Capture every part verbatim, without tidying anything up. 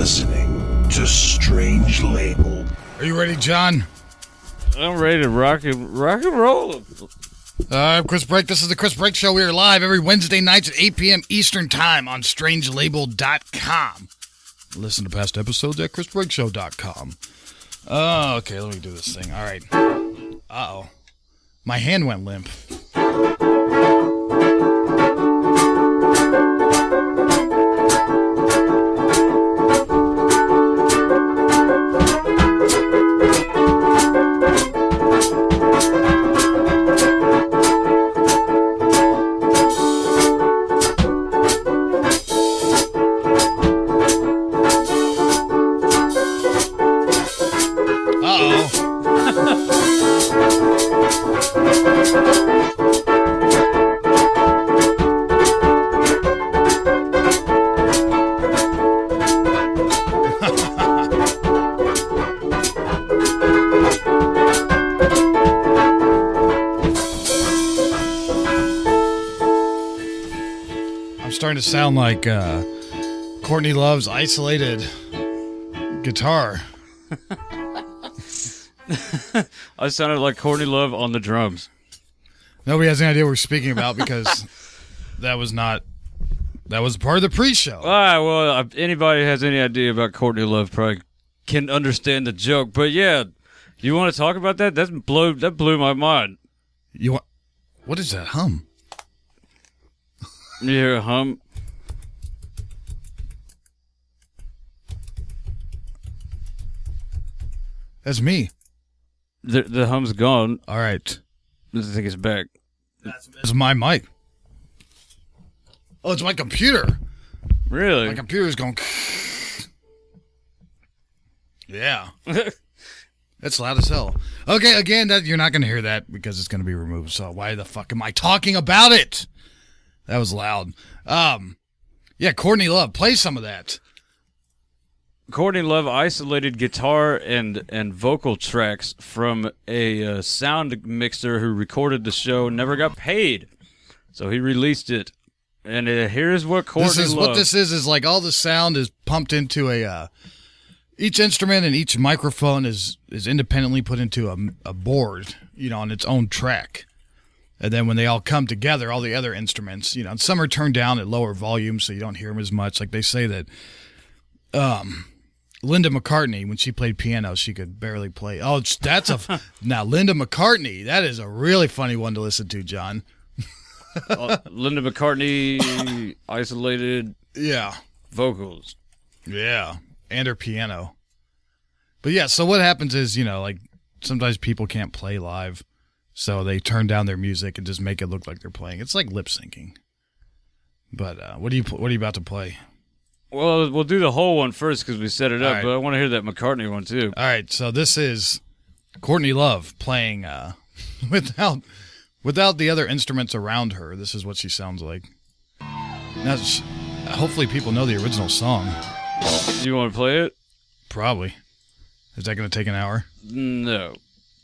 listening to Strange Label. Are you ready, John? I'm ready to rock and, rock and roll. Uh, I'm Chris Brake. This is the Chris Brake Show. We are live every Wednesday nights at eight p.m. Eastern Time on strange label dot com. Listen to past episodes at chris brake show dot com. Oh, okay, let me do this thing. All right. Uh-oh. My hand went limp. Starting to sound like uh, Courtney Love's isolated guitar. I sounded like Courtney Love on the drums. Nobody has any idea what we're speaking about because that was not, that was part of the pre-show. All right, well, if anybody has any idea about Courtney Love probably can understand the joke. But yeah, you want to talk about that? That blew, that blew my mind. You want, what is that hum? You hear a hum? That's me. The the hum's gone. All right. I think it's back. That's, that's my mic. Oh, it's my computer. Really? My computer's going. Yeah. That's loud as hell. Okay, again, that you're not going to hear that because it's going to be removed. So why the fuck am I talking about it? That was loud. Um, yeah, Courtney Love, play some of that. Courtney Love isolated guitar and, and vocal tracks from a uh, sound mixer who recorded the show, never got paid. So he released it. And uh, here's what Courtney this is Love... What this is, is like all the sound is pumped into a... Uh, each instrument and each microphone is, is independently put into a, a board, you know, on its own track. And then when they all come together, all the other instruments, you know, some are turned down at lower volume so you don't hear them as much. Like they say that um, Linda McCartney, when she played piano, she could barely play. Oh, it's, that's a... now, Linda McCartney, that is a really funny one to listen to, John. uh, Linda McCartney isolated yeah vocals. Yeah, and her piano. But yeah, so what happens is, you know, like sometimes people can't play live. So they turn down their music and just make it look like they're playing. It's like lip syncing. But uh, what are you what are you about to play? Well, we'll do the whole one first because we set it All up. right. But I want to hear that McCartney one too. All right, so this is Courtney Love playing uh, without without the other instruments around her. This is what she sounds like. Now, hopefully, people know the original song. You want to play it? Probably. Is that going to take an hour? No.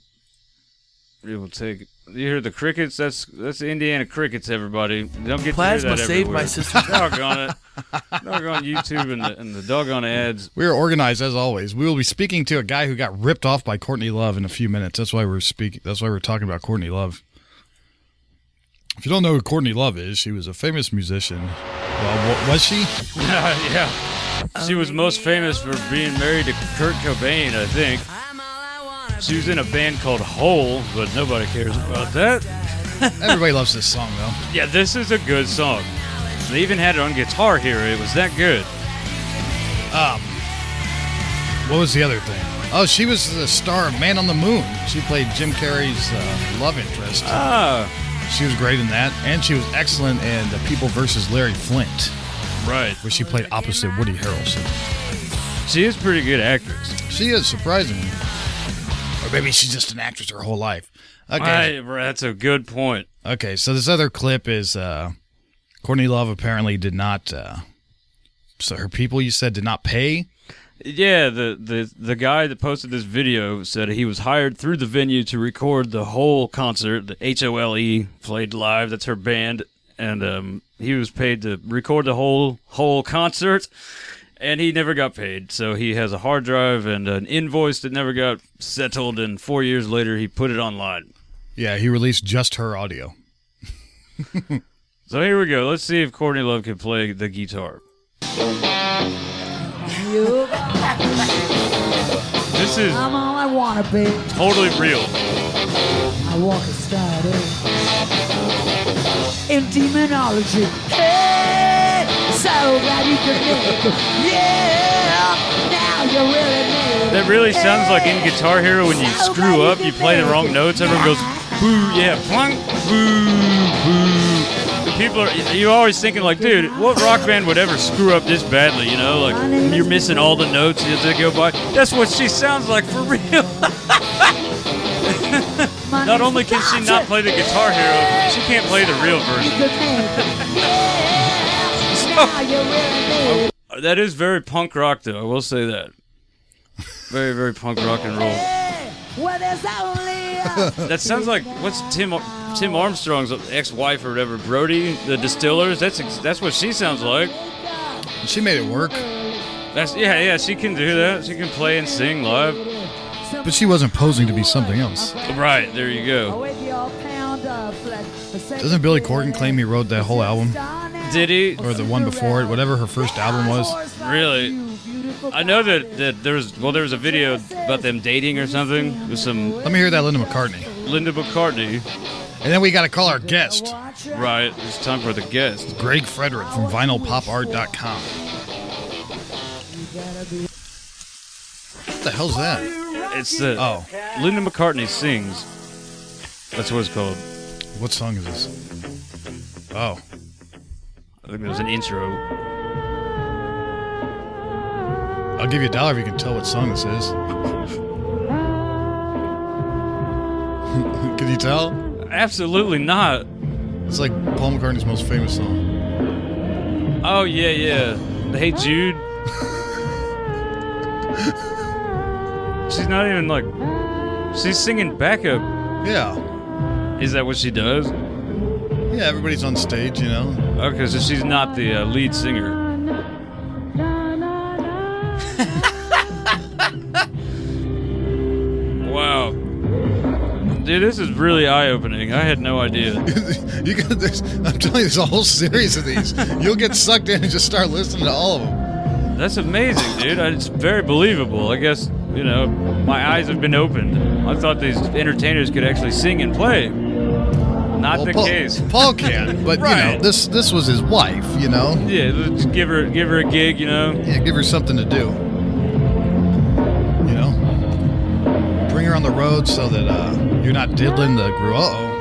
It will take. You hear the crickets? That's that's the Indiana crickets. Everybody, don't get Plasma to hear that saved everywhere. my sister's. Doggone it! Doggone YouTube and the, and the doggone ads. We are organized as always. We will be speaking to a guy who got ripped off by Courtney Love in a few minutes. That's why we're speaking. That's why we're talking about Courtney Love. If you don't know who Courtney Love is, she was a famous musician. Well, was she? Yeah. She was most famous for being married to Kurt Cobain, I think. She was in a band called Hole, but nobody cares about that. Everybody loves this song, though. Yeah, this is a good song. They even had it on Guitar Hero. It was that good. Um, what was the other thing? Oh, she was the star of Man on the Moon. She played Jim Carrey's uh, love interest. Ah. She was great in that, and she was excellent in The People versus Larry Flint. Right. Where she played opposite Woody Harrelson. She is a pretty good actress. She is, surprisingly. Or maybe she's just an actress her whole life. Okay. I, that's a good point. Okay, so this other clip is uh, Courtney Love apparently did not, uh, so her people, you said, did not pay? Yeah, the, the, the guy that posted this video said he was hired through the venue to record the whole concert. The H O L E played live. That's her band. And um, he was paid to record the whole whole concert. And he never got paid, so he has a hard drive and an invoice that never got settled, and four years later he put it online. Yeah, he released just her audio. So here we go. Let's see if Courtney Love can play the guitar. This is I'm all I wanna be. totally real. I walk a study in demonology. Hey, so glad you could make it. Yeah, now you really made it. That really sounds like in Guitar Hero when you screw up, you play the wrong notes, everyone goes, boo, yeah, plunk, boo, boo. People are, you're always thinking like, dude, what rock band would ever screw up this badly, you know? Like, you're missing all the notes as they go by. That's what she sounds like for real. Not only can she not play the Guitar Hero, she can't play the real version. So, that is very punk rock, though, I will say that. Very, very punk rock and roll. That sounds like, what's Tim Tim Armstrong's ex-wife or whatever, Brody, the Distillers? That's that's what she sounds like. She made it work. That's yeah, yeah. She can do that. She can play and sing live. But she wasn't posing to be something else. Right, there you go. Doesn't Billy Corgan claim he wrote that whole album? Did he? Or the one before it, whatever her first album was? Really? I know that, that there was, well, there was a video about them dating or something with some Let me hear that Linda McCartney. Linda McCartney. And then we got to call our guest, Right, it's time for the guest. Greg Frederick from vinyl pop art dot com. What the hell's that? It's the, Oh, Linda McCartney Sings. That's what it's called. what song is this? Oh, I think there was an intro. I'll give you a dollar if you can tell what song this is. Can you tell? Absolutely not. It's like Paul McCartney's most famous song. Oh, yeah, yeah. The Hey Jude. She's not even like, she's singing backup. Yeah. Is that what she does? Yeah, everybody's on stage, you know. Okay, so she's not the uh, lead singer. Wow. Dude, this is really eye-opening. I had no idea. you got this, I'm telling you, there's a whole series of these. You'll get sucked in and just start listening to all of them. That's amazing, dude. It's very believable. I guess, you know, my eyes have been opened. I thought these entertainers could actually sing and play. Not Well, the Paul, case. Paul can, but you Right. know, this this was his wife, you know. Yeah, let's give her give her a gig, you know. Yeah, give her something to do. You know, bring her on the road so that uh, you're not diddling the groove. Uh oh.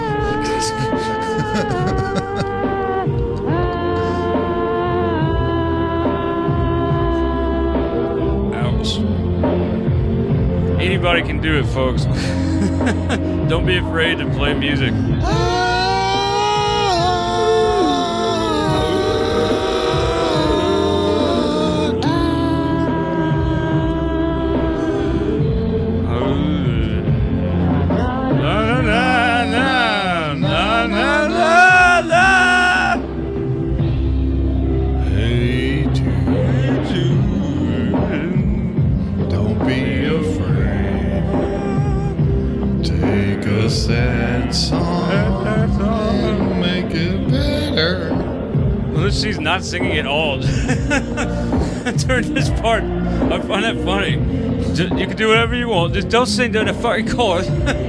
Ouch. Anybody can do it, folks. Don't be afraid to play music. La, la, la, la, la, la, la. Hey Jude, don't be afraid. Take a sad song and make it better. Well, she's not singing at all. During this part, I find that funny. Just, you can do whatever you want. Just don't sing during the fucking chorus.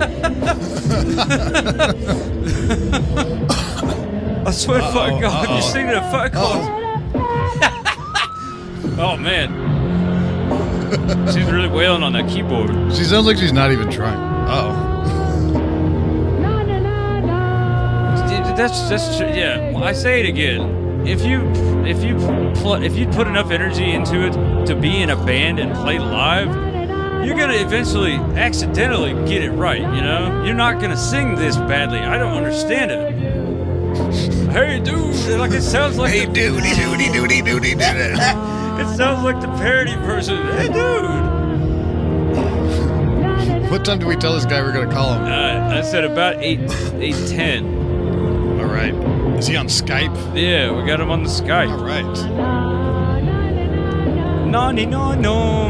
I swear to fucking God, if you uh-oh. sing to the fucking chorus. Oh, man. She's really wailing on that keyboard. She sounds like she's not even trying. Uh That's that's tr- yeah. Well, I say it again. If you if you pl- if you put enough energy into it to be in a band and play live, you're gonna eventually accidentally get it right. You know, you're not gonna sing this badly. I don't understand it. Hey, dude, like it sounds like Hey, the, doody, doody, doody, doody, doody. it sounds like the parody version. Hey, dude. What time do we tell this guy we're gonna call him? Uh, I said about eight eight ten. All right. Is he on Skype? Yeah, we got him on the Skype. All right. no, no, no.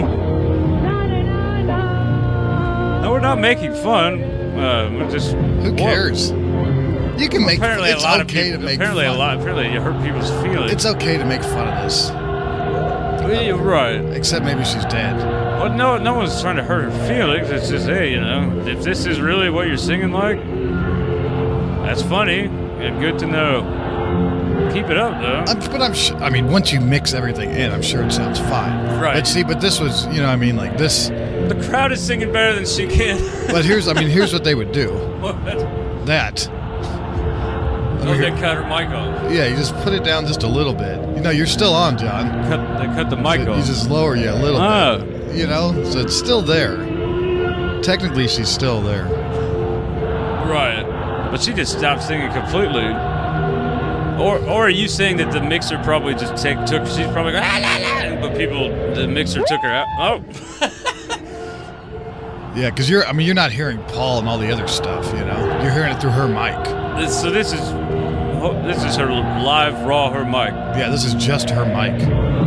No, we're not making fun. Uh, we're just. Who cares? You can make. Apparently, It's a lot okay of people. to make Apparently, fun. a lot. Apparently, you hurt people's feelings. It's okay to make fun of this, Yeah, you're right. except maybe she's dead. Well, no, no one's trying to hurt her feelings. It's just, hey, you know, if this is really what you're singing like, that's funny and good to know. Keep it up, though. I'm, but I'm. Sh- I mean, once you mix everything in, I'm sure it sounds fine. Right. But see, but this was, you know, I mean, like this. The crowd is singing better than she can. But here's, I mean, here's what they would do. What? That. Oh, they cut her mic off. Yeah, you just put it down just a little bit. You know, you're still on, John. Cut, they cut the mic You off. just lower you a little Oh. bit. You know, so it's still there. Technically, she's still there. Right. But she just stopped singing completely. Or, or are you saying that the mixer probably just take, took? She's probably going, ah, la, la, but people, the mixer took her out. Oh. Yeah, because you're. I mean, you're not hearing Paul and all the other stuff. You know, you're hearing it through her mic. This, so this is, oh, this is her live raw her mic. Yeah, this is just her mic.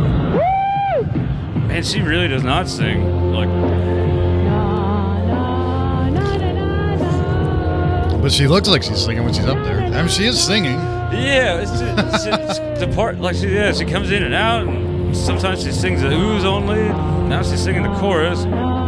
Man, she really does not sing like. But she looks like she's singing when she's up there. I mean, she is singing. Yeah, it's, it's, it's the part like she yeah she comes in and out, and sometimes she sings the ooze only. Now she's singing the chorus.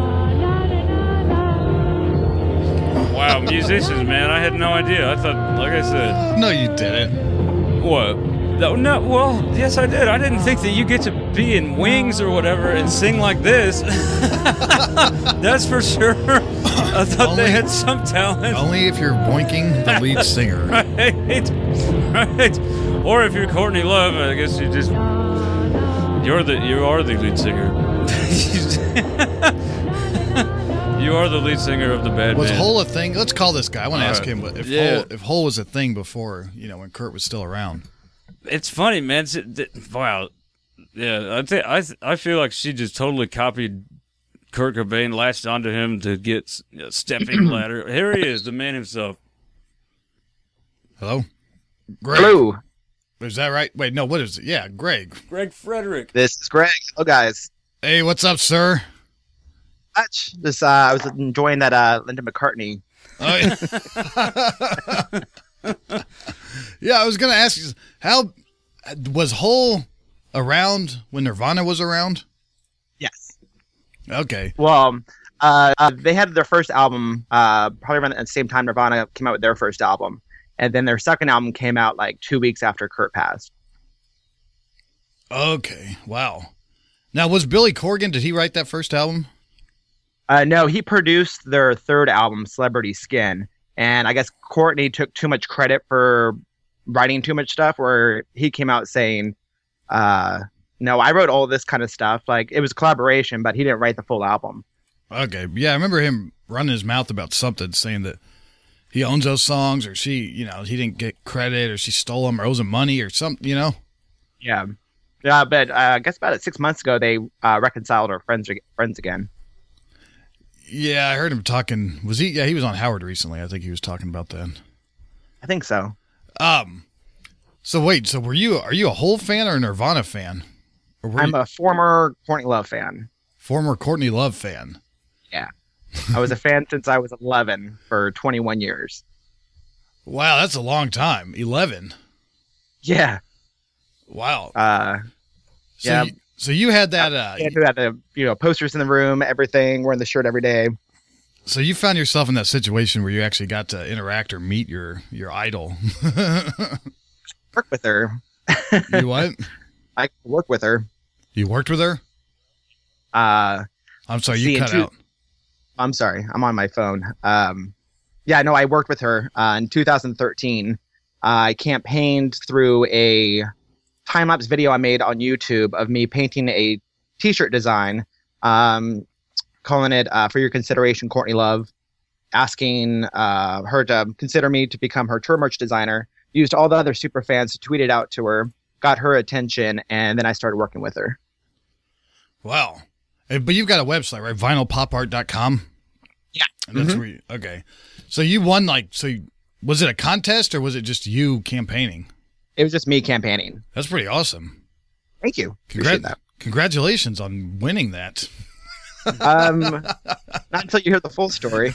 Wow, musicians, man! I had no idea. I thought, like I said, No, you didn't. what? No, no. Well, yes, I did. I didn't think that you get to be in Wings or whatever and sing like this. That's for sure. I thought Only- they had some talent. Only if you're boinking the lead singer. Right, right. Or if you're Courtney Love, I guess you just you're the you are the lead singer. You are the lead singer of the bad Was band. Hole a thing? Let's call this guy. I want to All ask right. him what- if Yeah. Hole, if Hole was a thing before, you know, when Kurt was still around. It's funny, man. It's- it- wow. Yeah, I think I th- I feel like she just totally copied Kurt Cobain, latched onto him to get a stepping ladder. Here he is, the man himself. Hello, Greg. Hello, Is that right? Wait, no. What is it? Yeah, Greg. Greg Frederick. this is Greg. Hello, guys. Hey, what's up, sir? Much. Just uh, I was enjoying that uh, Linda McCartney. Oh, yeah. Yeah, I was gonna ask you, how was Hole around when Nirvana was around? Yes. Okay. Well, uh, uh, they had their first album uh, probably around the same time Nirvana came out with their first album, and then their second album came out like two weeks after Kurt passed. Okay. Wow. Now, was Billy Corgan? Did he write that first album? Uh, no, he produced their third album, Celebrity Skin, and I guess Courtney took too much credit for writing too much stuff, where he came out saying, uh, no, I wrote all this kind of stuff. Like, it was a collaboration, but he didn't write the full album. Okay. Yeah, I remember him running his mouth about something, saying that he owns those songs, or she, you know, he didn't get credit, or she stole them, or owes him money, or something, you know? Yeah. Yeah, but uh, I guess about six months ago, they uh, reconciled or friends friends again. Yeah, I heard him talking. Was he? Yeah, he was on Howard recently. I think he was talking about that. I think so. Um. So wait. So were you? Are you a Hole fan or a Nirvana fan? Or were I'm you a former Courtney Love fan. former Courtney Love fan? Yeah. I was a fan since I was eleven for twenty-one years. Wow, that's a long time. Eleven. Yeah. Wow. Uh, So yeah. You, so you had that. Uh, yeah, we had the you know posters in the room, everything, wearing the shirt every day. so you found yourself in that situation where you actually got to interact or meet your your idol. Work with her. You what? I work with her. You worked with her? Uh, I'm sorry, See, you in cut two- out. I'm sorry, I'm on my phone. Um, yeah, no, I worked with her uh, in two thousand thirteen. Uh, I campaigned through a time lapse video I made on YouTube of me painting a T-shirt design, um, calling it uh, "For Your Consideration, Courtney Love," asking uh, her to consider me to become her tour merch designer. Used all the other super fans to tweet it out to her, got her attention, and then I started working with her. Wow. Eh, But you've got a website, right? vinyl pop art dot com. Yeah. And that's where you, okay. So you won, like, so you, was it a contest or was it just you campaigning? It was just me campaigning. That's pretty awesome. Thank you. Congrat- Appreciate that. Congratulations on winning that. Um, not until you hear the full story.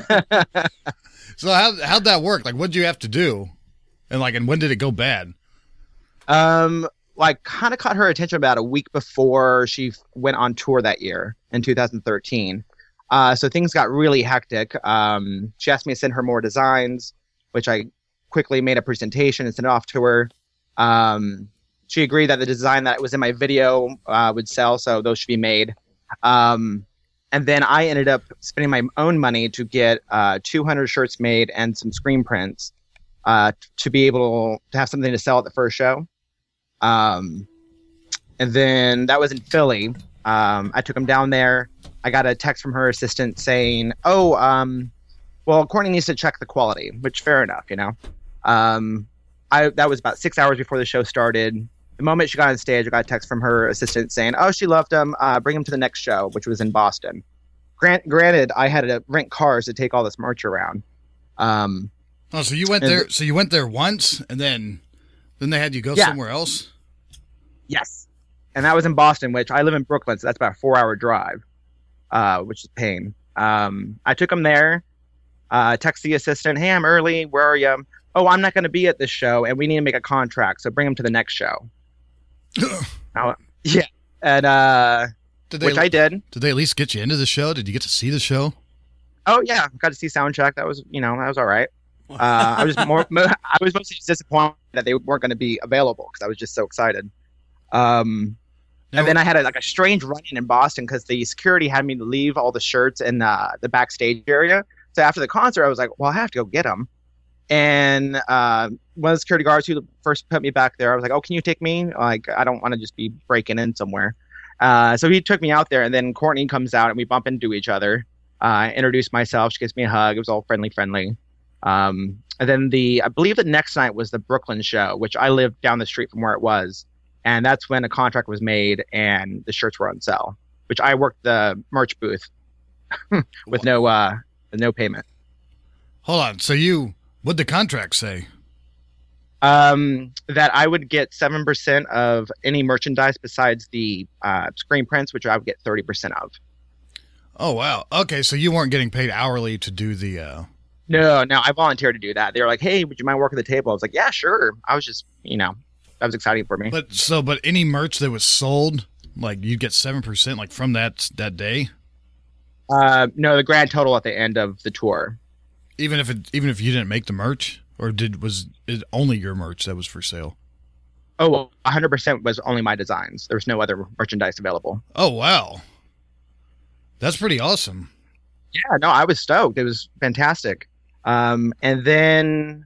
So how how'd that work? Like, what'd you have to do, and like, and when did it go bad? Um, like, kind of caught her attention about a week before she f- went on tour that year in two thousand thirteen. Uh, so things got really hectic. Um, she asked me to send her more designs, which I quickly made a presentation and sent it off to her. Um, she agreed that the design that was in my video uh, would sell, so those should be made. Um, and then I ended up spending my own money to get uh, two hundred shirts made and some screen prints uh, to be able to have something to sell at the first show. Um, and then that was in Philly. Um, I took them down there. I got a text from her assistant saying, oh, um, well, Courtney needs to check the quality, which fair enough, you know. Um, I that was about six hours before the show started. The moment she got on stage, I got a text from her assistant saying, oh, she loved him. Uh, bring him to the next show, which was in Boston. Grant, granted, I had to rent cars to take all this merch around. Um, Oh, so you went there. So you went there once, and then then they had you go Yeah. somewhere else. Yes. And that was in Boston, which I live in Brooklyn, so that's about a four-hour drive, uh, which is pain. Um, I took him there, uh, text the assistant, hey, I'm early. Where are you? Oh, I'm not going to be at this show, and we need to make a contract, so bring him to the next show. Now, yeah. And uh, Did they? which I did. Did they at least get you into the show? Did you get to see the show? Oh, yeah. Got to see Soundcheck. That was, you know, that was all right. Uh, I was more, I was mostly just disappointed that they weren't going to be available because I was just so excited. Um, Now- and then I had a, like a strange run-in in Boston because the security had me to leave all the shirts in uh, the backstage area. So after the concert, I was like, well, I have to go get them. And uh, one of the security guards who first put me back there, I was like, oh, can you take me? Like, I don't want to just be breaking in somewhere. Uh, so he took me out there, and then Courtney comes out, and we bump into each other. Uh, I introduced myself. She gives me a hug. It was all friendly, friendly. Um, and then the, I believe the next night was the Brooklyn show, which I lived down the street from where it was. And that's when a contract was made and the shirts were on sale, which I worked the merch booth with no, uh, with no payment. Hold on. So you, what'd the contract say? Um, that I would get seven percent of any merchandise besides the, uh, screen prints, which I would get thirty percent of. Oh, wow. Okay. So you weren't getting paid hourly to do the, uh, No, no, I volunteered to do that. They were like, hey, would you mind working the table? I was like, yeah, sure. I was just, you know, that was exciting for me. but so, but any merch that was sold, like you'd get seven percent like from that, that day, Uh, no, the grand total at the end of the tour. even if it, even if you didn't make the merch, or did, was it only your merch that was for sale? Oh, well, one hundred percent was only my designs. There was no other merchandise available. Oh, wow. That's pretty awesome. Yeah, no, I was stoked. It was fantastic. Um, and then,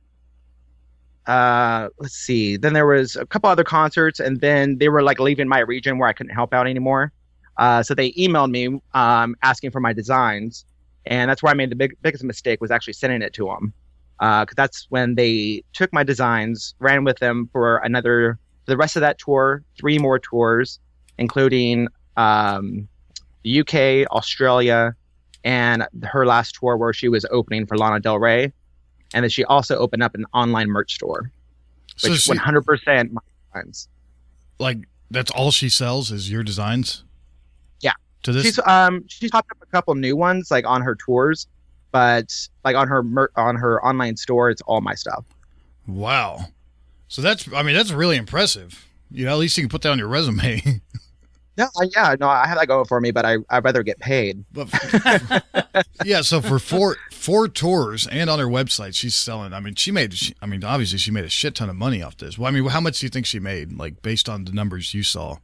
uh, let's see. Then there was a couple other concerts, and then they were like leaving my region where I couldn't help out anymore. Uh, so they emailed me um, asking for my designs, and that's where I made the big, biggest mistake was actually sending it to them. Because that's when they took my designs, ran with them for another, for the rest of that tour, three more tours, including um, the U K, Australia, and her last tour where she was opening for Lana Del Rey. And then she also opened up an online merch store, So which she, one hundred percent my designs. like, that's all she sells is your designs? Yeah. To this? She's um she's popped up a couple new ones like on her tours, but like on her mer- on her online store, it's all my stuff. Wow. So that's, I mean, that's really impressive. You know, at least you can put that on your resume. No, I, yeah, no, I have that going for me, but I I'd rather get paid. But yeah, so for four four tours and on her website, she's selling. I mean, she made. She, I mean, obviously, she made a shit ton of money off this. Well, I mean, how much do you think she made? Like based on the numbers you saw.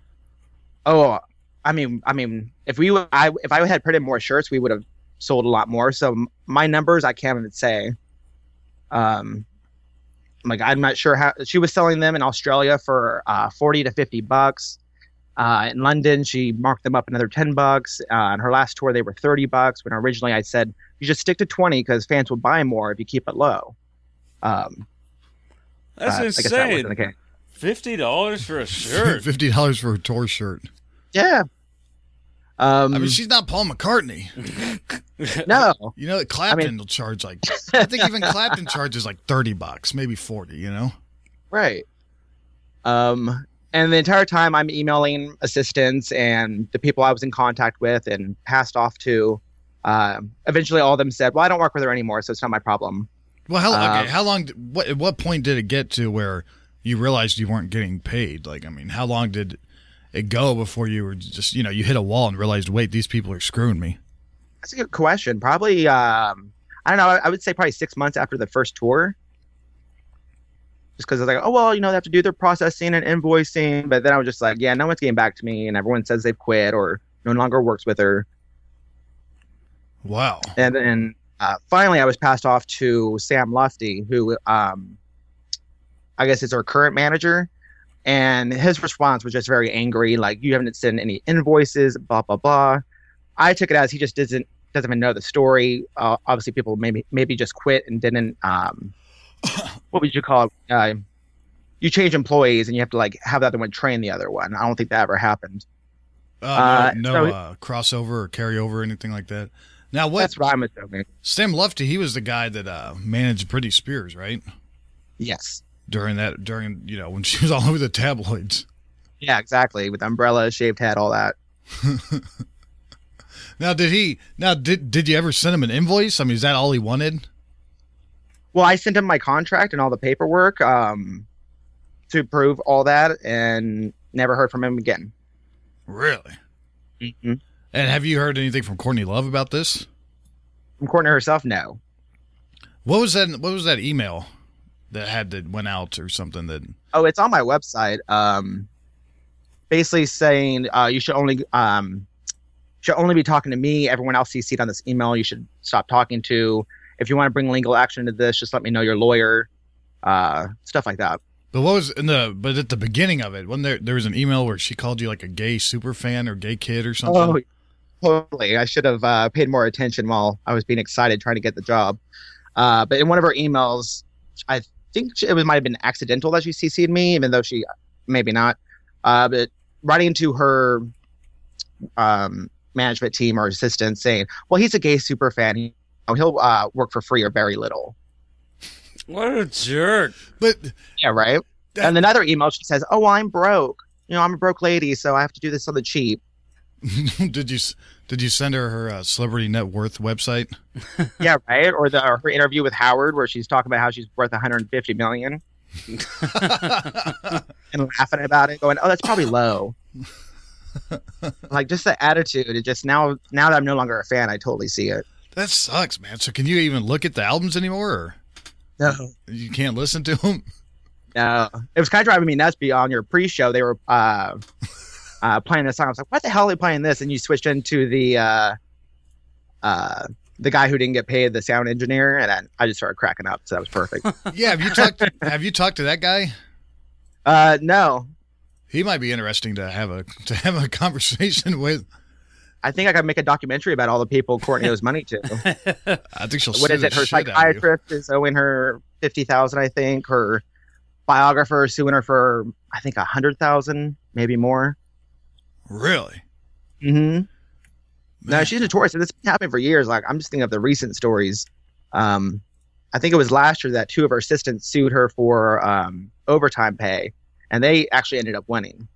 Oh, I mean, I mean, if we I if I had printed more shirts, we would have sold a lot more. So m- my numbers, I can't even say. Um, like I'm not sure how she was selling them in Australia for uh, forty to fifty bucks. Uh, in London, she marked them up another ten bucks. Uh, on her last tour, they were thirty bucks. When originally I said you just stick to twenty because fans will buy more if you keep it low. Um, That's uh, I guess that insane. wasn't the case. Fifty dollars for a shirt. Fifty dollars for a tour shirt. Yeah. Um, I mean, she's not Paul McCartney. no. You know, Clapton I mean- will charge like. I think even Clapton charges like thirty bucks, maybe forty. You know. Right. Um, and the entire time I'm emailing assistants and the people I was in contact with and passed off to. Uh, eventually, all of them said, "Well, I don't work with her anymore, so it's not my problem." Well, how Uh, okay, how long? did- What at what point did it get to where you realized you weren't getting paid? Like, I mean, how long did it go before you were just, you know, you hit a wall and realized, wait, these people are screwing me? That's a good question. Probably, um, I don't know. I, I would say probably six months after the first tour. Just because I was like, oh, well, you know, they have to do their processing and invoicing. But then I was just like, yeah, no one's getting back to me. And everyone says they've quit or no longer works with her. Wow. And then uh, finally I was passed off to Sam Lufty, who um, I guess is our current manager. And his response was just very angry. Like, you haven't sent any invoices, blah, blah, blah. I took it as he just doesn't doesn't even know the story. Uh, obviously, people maybe maybe just quit and didn't. Um, what would you call it? Uh, you change employees and you have to like have the other one train the other one. I don't think that ever happened. Uh, Uh, no so- no uh, crossover or carryover or anything like that. Now, what? That's what I'm assuming. Sam Lufty, he was the guy that uh, managed Britney Spears, right? Yes. During that, during you know, when she was all over the tabloids. Yeah, exactly. With umbrella, shaved head, all that. Now, did he? Now, did did you ever send him an invoice? I mean, is that all he wanted? Well, I sent him my contract and all the paperwork um, to prove all that, and never heard from him again. Really? Mm-hmm. And have you heard anything from Courtney Love about this? From Courtney herself, no. What was that? What was that email that had that went out or something that? Oh, it's on my website. Um, basically saying uh, you should only um, should only be talking to me. Everyone else C C'd on this email, you should stop talking to. If you want to bring legal action to this, just let me know your lawyer. Uh, stuff like that. But what was in the? But at the beginning of it, wasn't there? There was an email where she called you like a gay super fan or gay kid or something. Oh, totally. I should have uh, paid more attention while I was being excited trying to get the job. Uh, but in one of her emails, I think it was might have been accidental that she C C'd me, even though she maybe not. Uh, but writing to her um, management team or assistant saying, "Well, he's a gay super fan. He, he'll uh, work for free or very little." What a jerk. But Yeah, right. That- And another email, she says, "Oh, well, I'm broke. You know, I'm a broke lady, so I have to do this on the cheap." did you did you send her her uh, celebrity net worth website? Yeah, right. Or the or her interview with Howard, where she's talking about how she's worth one hundred fifty million and laughing about it, going, "Oh, that's probably low." Like, just the attitude. It just now now that I'm no longer a fan, I totally see it. That sucks, man. So can you even look at the albums anymore? Or No, you can't listen to them? no. It was kind of driving me nuts. Beyond your pre-show, they were uh, uh, playing a song. I was like, "What the hell are they playing this?" And you switched into the uh, uh, the guy who didn't get paid, the sound engineer, and I, I just started cracking up. So that was perfect. Yeah. Have you talked? have you talked to that guy? uh, no, He might be interesting to have a to have a conversation with. I think I could make a documentary about all the people Courtney owes money to. I think she'll. What sue is it? the Her shit out of you. psychiatrist is owing her fifty thousand. I think her biographer is suing her for I think a hundred thousand, maybe more. Really? Mm-hmm. No, Man. she's notorious, and it's been happening for years. Like, I'm just thinking of the recent stories. Um, I think it was last year that two of her assistants sued her for um, overtime pay, and they actually ended up winning.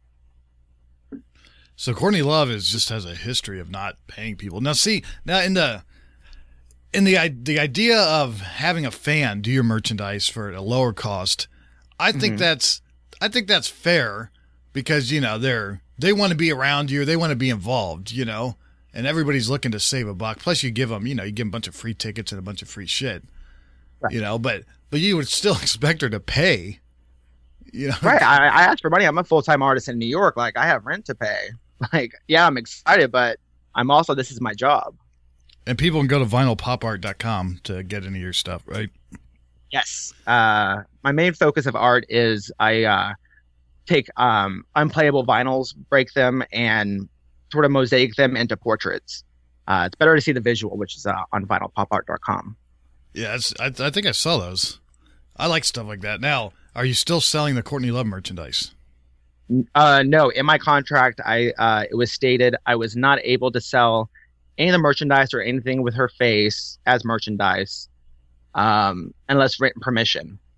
So Courtney Love is just has a history of not paying people. Now, see, now in the in the i- the idea of having a fan do your merchandise for a lower cost, I think Mhm. that's I think that's fair because you know they're they want to be around you, they want to be involved, you know, and everybody's looking to save a buck. Plus, you give them, you know, you give them a bunch of free tickets and a bunch of free shit, Right. you know. But but you would still expect her to pay, you know. Right. I, I asked for money. I'm a full time artist in New York. Like, I have rent to pay. Like, yeah, I'm excited, but I'm also, this is my job. And people can go to vinyl pop art dot com to get any of your stuff, right? Yes. Uh, my main focus of art is I uh, take um, unplayable vinyls, break them, and sort of mosaic them into portraits. Uh, it's better to see the visual, which is uh, on vinyl pop art dot com. Yeah, it's, I, I think I saw those. I like stuff like that. Now, are you still selling the Courtney Love merchandise? Uh, no, in my contract, I uh, it was stated I was not able to sell any of the merchandise or anything with her face as merchandise um, unless written permission.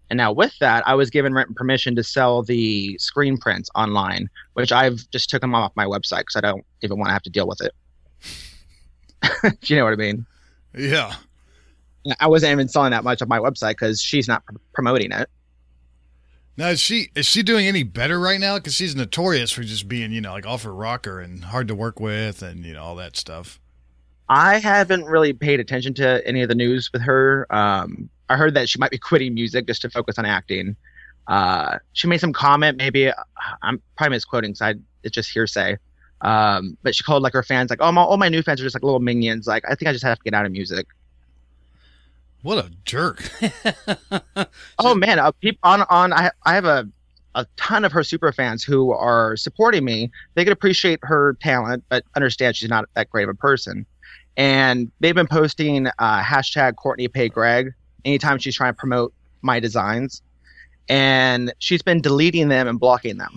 And now with that, I was given written permission to sell the screen prints online, which I've just took them off my website because I don't even want to have to deal with it. Do you know what I mean? Yeah. I wasn't even selling that much on my website because she's not pr- promoting it. Now, is she is she doing any better right now? Because she's notorious for just being, you know, like off her rocker and hard to work with and, you know, all that stuff. I haven't really paid attention to any of the news with her. Um, I heard that she might be quitting music just to focus on acting. Uh, she made some comment, maybe I'm probably misquoting because it's just hearsay. Um, but she called like her fans like, oh, my, all my new fans are just like little minions. Like, I think I just have to get out of music. What a jerk. Oh man, uh, people on on I I have a a ton of her super fans who are supporting me. They could appreciate her talent, but understand she's not that great of a person. And they've been posting uh, hashtag Courtney Pay Greg anytime she's trying to promote my designs, and she's been deleting them and blocking them.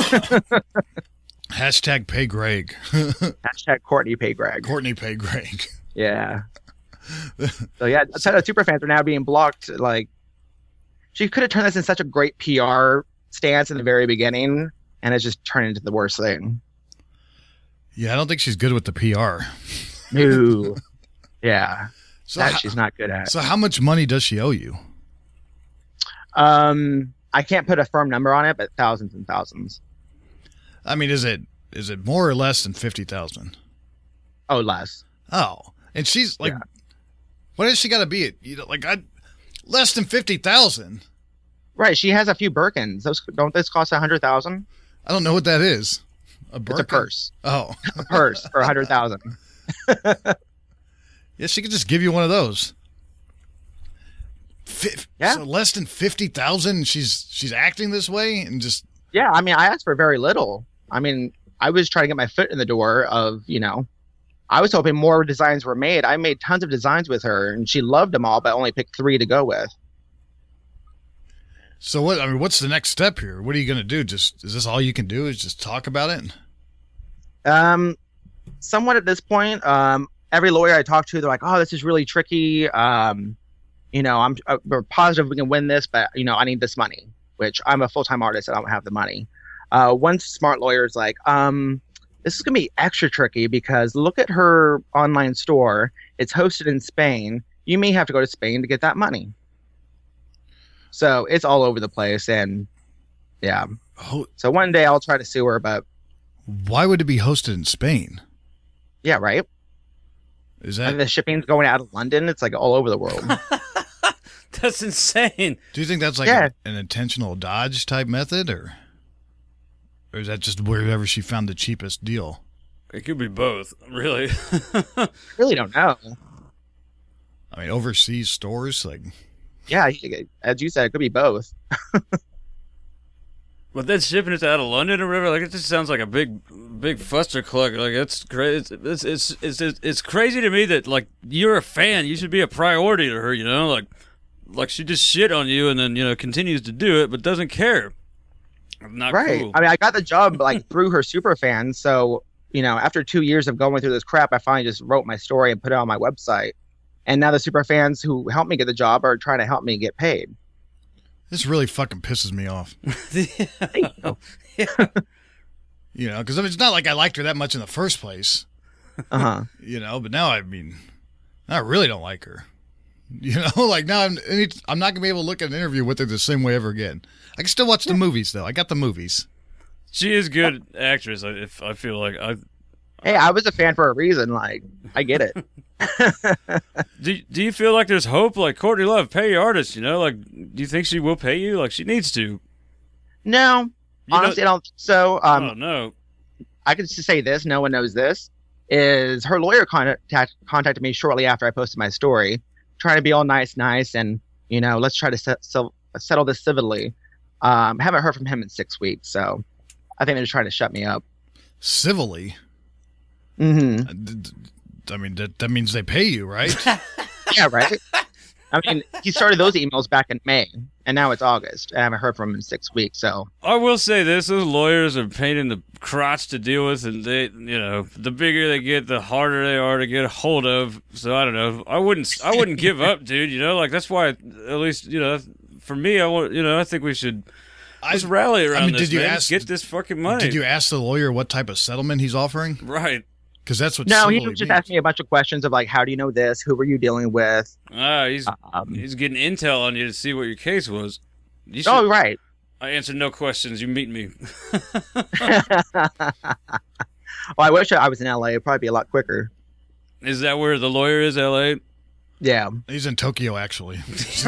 Hashtag Pay Greg. Hashtag Courtney Pay Greg. Courtney Pay Greg. Yeah. So yeah, a ton of super fans are now being blocked. Like, she could have turned this in such a great P R stance in the very beginning, and it's just turned into the worst thing. Yeah, I don't think she's good with the P R. No. Yeah. So that how, she's not good at. So how much money does she owe you? Um, I can't put a firm number on it, but thousands and thousands. I mean, is it is it more or less than fifty thousand? Oh, less. Oh, and she's like, Yeah. what has she got to be at? You know, like I less than fifty thousand. Right. She has a few Birkins. Those don't those cost a hundred thousand? I don't know what that is. A It's a Birkin? purse. Oh, A purse for a hundred thousand. yeah, she could just give you one of those. Fif- Yeah. So less than fifty thousand. She's she's acting this way and just Yeah, I mean, I asked for very little. I mean, I was trying to get my foot in the door of, you know, I was hoping more designs were made. I made tons of designs with her, and she loved them all, but only picked three to go with. So what? I mean, what's the next step here? What are you going to do? Just is this all you can do? Is just talk about it? Um, somewhat at this point. Um, every lawyer I talk to, they're like, "Oh, this is really tricky. Um, you know, I'm uh, we're positive we can win this, but you know, I need this money." Which I'm a full time artist, I don't have the money. Uh, one smart lawyer is like, um, "This is gonna be extra tricky because look at her online store. It's hosted in Spain. You may have to go to Spain to get that money." So it's all over the place, and yeah. Oh, So one day I'll try to sue her, but why would it be hosted in Spain? yeah, right. Is And that? the shipping's going out of London. It's like all over the world. That's insane. Do you think that's like Yeah. a- an intentional dodge type method, or or is that just wherever she found the cheapest deal? It could be both, really. Really don't know. I mean, overseas stores, like Yeah, as you said, it could be both. But then shipping it out of London or whatever, like it just sounds like a big, big fustercluck. Like it's crazy. It's, it's it's it's it's crazy to me that like you're a fan, you should be a priority to her. You know, like like she just shit on you and then you know continues to do it, but doesn't care. Not Right. cool. I mean, I got the job like through her super fans. So, you know, after two years of going through this crap, I finally just wrote my story and put it on my website. And now the super fans who helped me get the job are trying to help me get paid. this really fucking pisses me off. yeah. You know, because I mean, it's not like I liked her that much in the first place. Uh huh. You know, but now I mean, now I really don't like her. You know, like now I'm I'm not gonna be able to look at an interview with her the same way ever again. I can still watch the movies though. I got the movies. She is good actress. I, if I feel like I Hey, I was a fan for a reason. Like, I get it. do. Do you feel like there's hope? Like Courtney Love, pay your artist. You know, like do you think she will pay you? Like she needs to. No, You honestly, know- I don't think so. Um, oh no. I could just say this. No one knows this. Is her lawyer contact, contacted me shortly after I posted my story, trying to be all nice, nice, and you know, let's try to set, so, settle this civilly. Um, haven't heard from him in six weeks, so I think they're trying to shut me up. Civilly. Mm-hmm. I d- d- I mean, that that means they pay you, right? Yeah, right. I mean, he started those emails back in May, and now it's August. I haven't heard from him in six weeks, so I will say this: those lawyers are pain in the crotch to deal with, and they, you know, the bigger they get, the harder they are to get a hold of. So I don't know. I wouldn't, I wouldn't give up, dude. You know, like that's why, at least, you know, for me, I want you know I think we should I, let's rally around I mean, this. did you man. ask? Get this fucking money? Did you ask the lawyer what type of settlement he's offering? Right. Because that's what. No, he civilly was just means. asking me a bunch of questions of like, how do you know this? Who were you dealing with? Ah, he's Um, he's getting intel on you to see what your case was. You should, oh, right. I answered no questions. You meet me. Well, I wish I was in L A. It'd probably be a lot quicker. Is that where the lawyer is? L A. Yeah. He's in Tokyo, actually.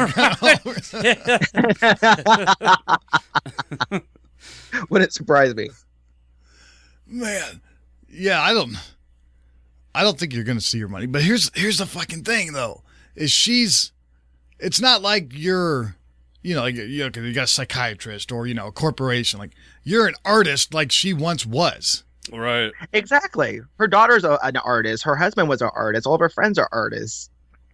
Wouldn't surprise me. Man, yeah, I don't, I don't think you're gonna see your money. But here's here's the fucking thing, though, is she's, it's not like you're, you know, like you, know, you got a psychiatrist or you know a corporation. Like you're an artist, like she once was. Right. Exactly. Her daughter's a, an artist. Her husband was an artist. All of her friends are artists.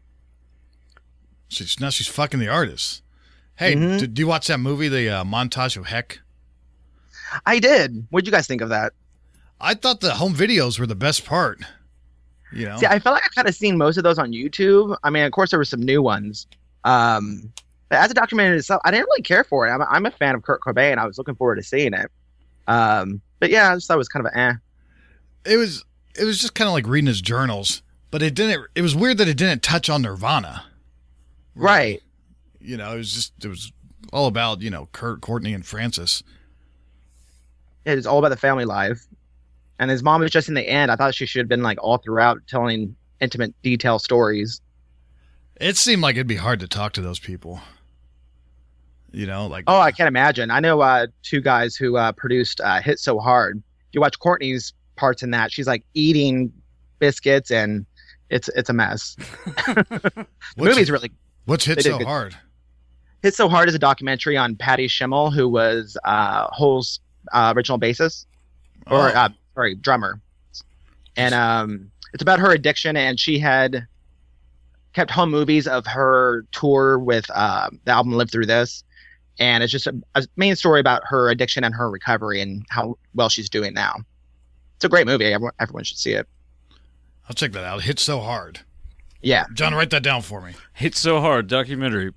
She's now she's fucking the artist. Hey, Mhm. did, do you watch that movie, the uh, Montage of Heck? I did. What'd you guys think of that? I thought the home videos were the best part. You know, See, I felt like I kind of seen most of those on YouTube. I mean, of course, there were some new ones. Um, but as a documentary itself, I didn't really care for it. I'm, I'm a fan of Kurt Cobain. I was looking forward to seeing it. Um, but yeah, I just thought it was kind of an eh. it was it was just kind of like reading his journals, but it didn't. It was weird that it didn't touch on Nirvana. Right. You know, it was just it was all about you know Kurt, Courtney, and Francis. It's all about the family life. And his mom was just in the end. I thought she should have been like all throughout telling intimate detail stories. It seemed like it'd be hard to talk to those people. You know, like Oh, I can't imagine. I know uh, two guys who uh, produced uh, Hit So Hard. If you watch Courtney's parts in that, she's like eating biscuits and it's it's a mess. The what's, movie's really what's hit they did so good. hard? Hit So Hard is a documentary on Patty Schimmel, who was uh, Hole's uh, original bassist. Or, Oh. uh, sorry, drummer. And um, it's about her addiction, and she had kept home movies of her tour with uh, the album Live Through This. And it's just a, a main story about her addiction and her recovery and how well she's doing now. It's a great movie. Everyone, everyone should see it. I'll check that out. Hit so hard. Yeah. John, write that down for me. Hit So Hard documentary.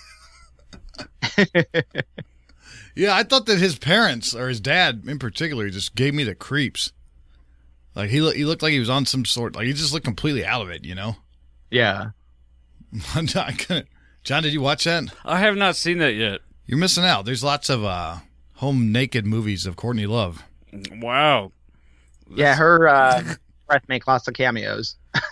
Yeah, I thought that his parents or his dad in particular just gave me the creeps. Like he lo- he looked like he was on some sort. Like he just looked completely out of it. You know. Yeah. I couldn't. John, did you watch that? I have not seen that yet. You're missing out. There's lots of uh, home naked movies of Courtney Love. Wow. Yeah, her uh, breath make lots of cameos.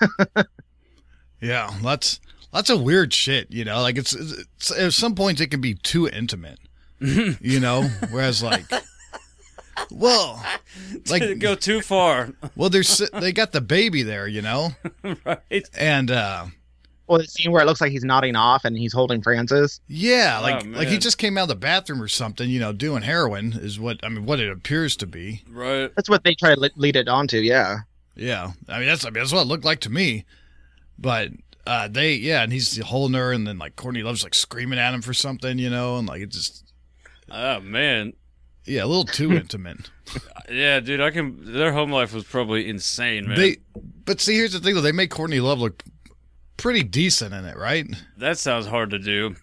Yeah, lots lots of weird shit. You know, like it's, it's at some points it can be too intimate. You know, whereas like, well, Did it like go too far? well, there's they got the baby there. You know, Right. and uh, Well, the scene where it looks like he's nodding off and he's holding Francis. yeah, like Oh, like he man. just came out of the bathroom or something. You know, doing heroin is what I mean. What it appears to be. Right. That's what they try to le- lead it onto, yeah. Yeah, I mean that's I mean that's what it looked like to me, but uh, they yeah, and he's holding her, and then like Courtney Love's like screaming at him for something, you know, and like it just Oh man. yeah, a little too intimate. Yeah, dude. I can. Their home life was probably insane, man. They, but see, here's the thing though, they make Courtney Love look pretty decent in it, right? That sounds hard to do.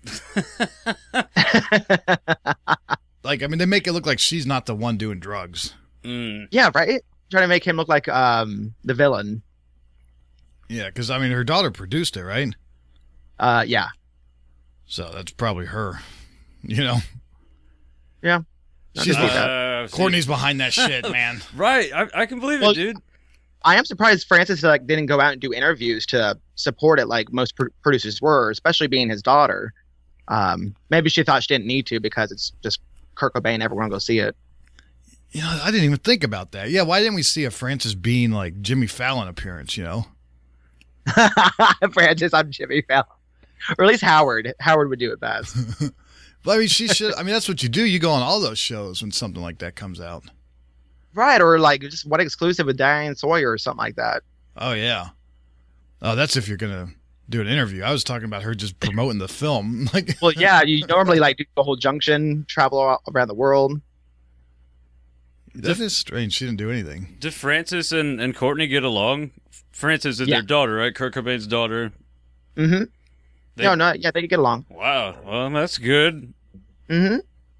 Like I mean, they make it look like she's not the one doing drugs. Mm. Yeah, right? Trying to make him look like um the villain. Yeah, because I mean, her daughter produced it, right? Uh, yeah. So that's probably her. You know, Yeah. she's Uh, behind, see- Courtney's behind that shit, man. Right. I, I can believe Well, it, dude. I am surprised Francis like didn't go out and do interviews to support it like most pr- producers were, especially being his daughter. Um, maybe she thought she didn't need to because it's just Kurt Cobain. Everyone go see it. You know, I didn't even think about that. Yeah, why didn't we see a Francis Bean like Jimmy Fallon appearance? You know. Francis, I'm Jimmy Fallon, or at least Howard. Howard would do it best. But I mean, she should. I mean, that's what you do. You go on all those shows when something like that comes out. Right, or like just what exclusive with Diane Sawyer or something like that. Oh yeah. Oh, that's if you're gonna do an interview. I was talking about her just promoting the film. Like, Well, yeah, you normally like do the whole junction, travel all around the world. that is strange. She didn't do anything. Did Francis and, and Courtney get along? Francis is Yeah. their daughter, right? Kurt Cobain's daughter. Mm-hmm. They- no, no, yeah, they get along. Wow. Well, that's good. Mm-hmm.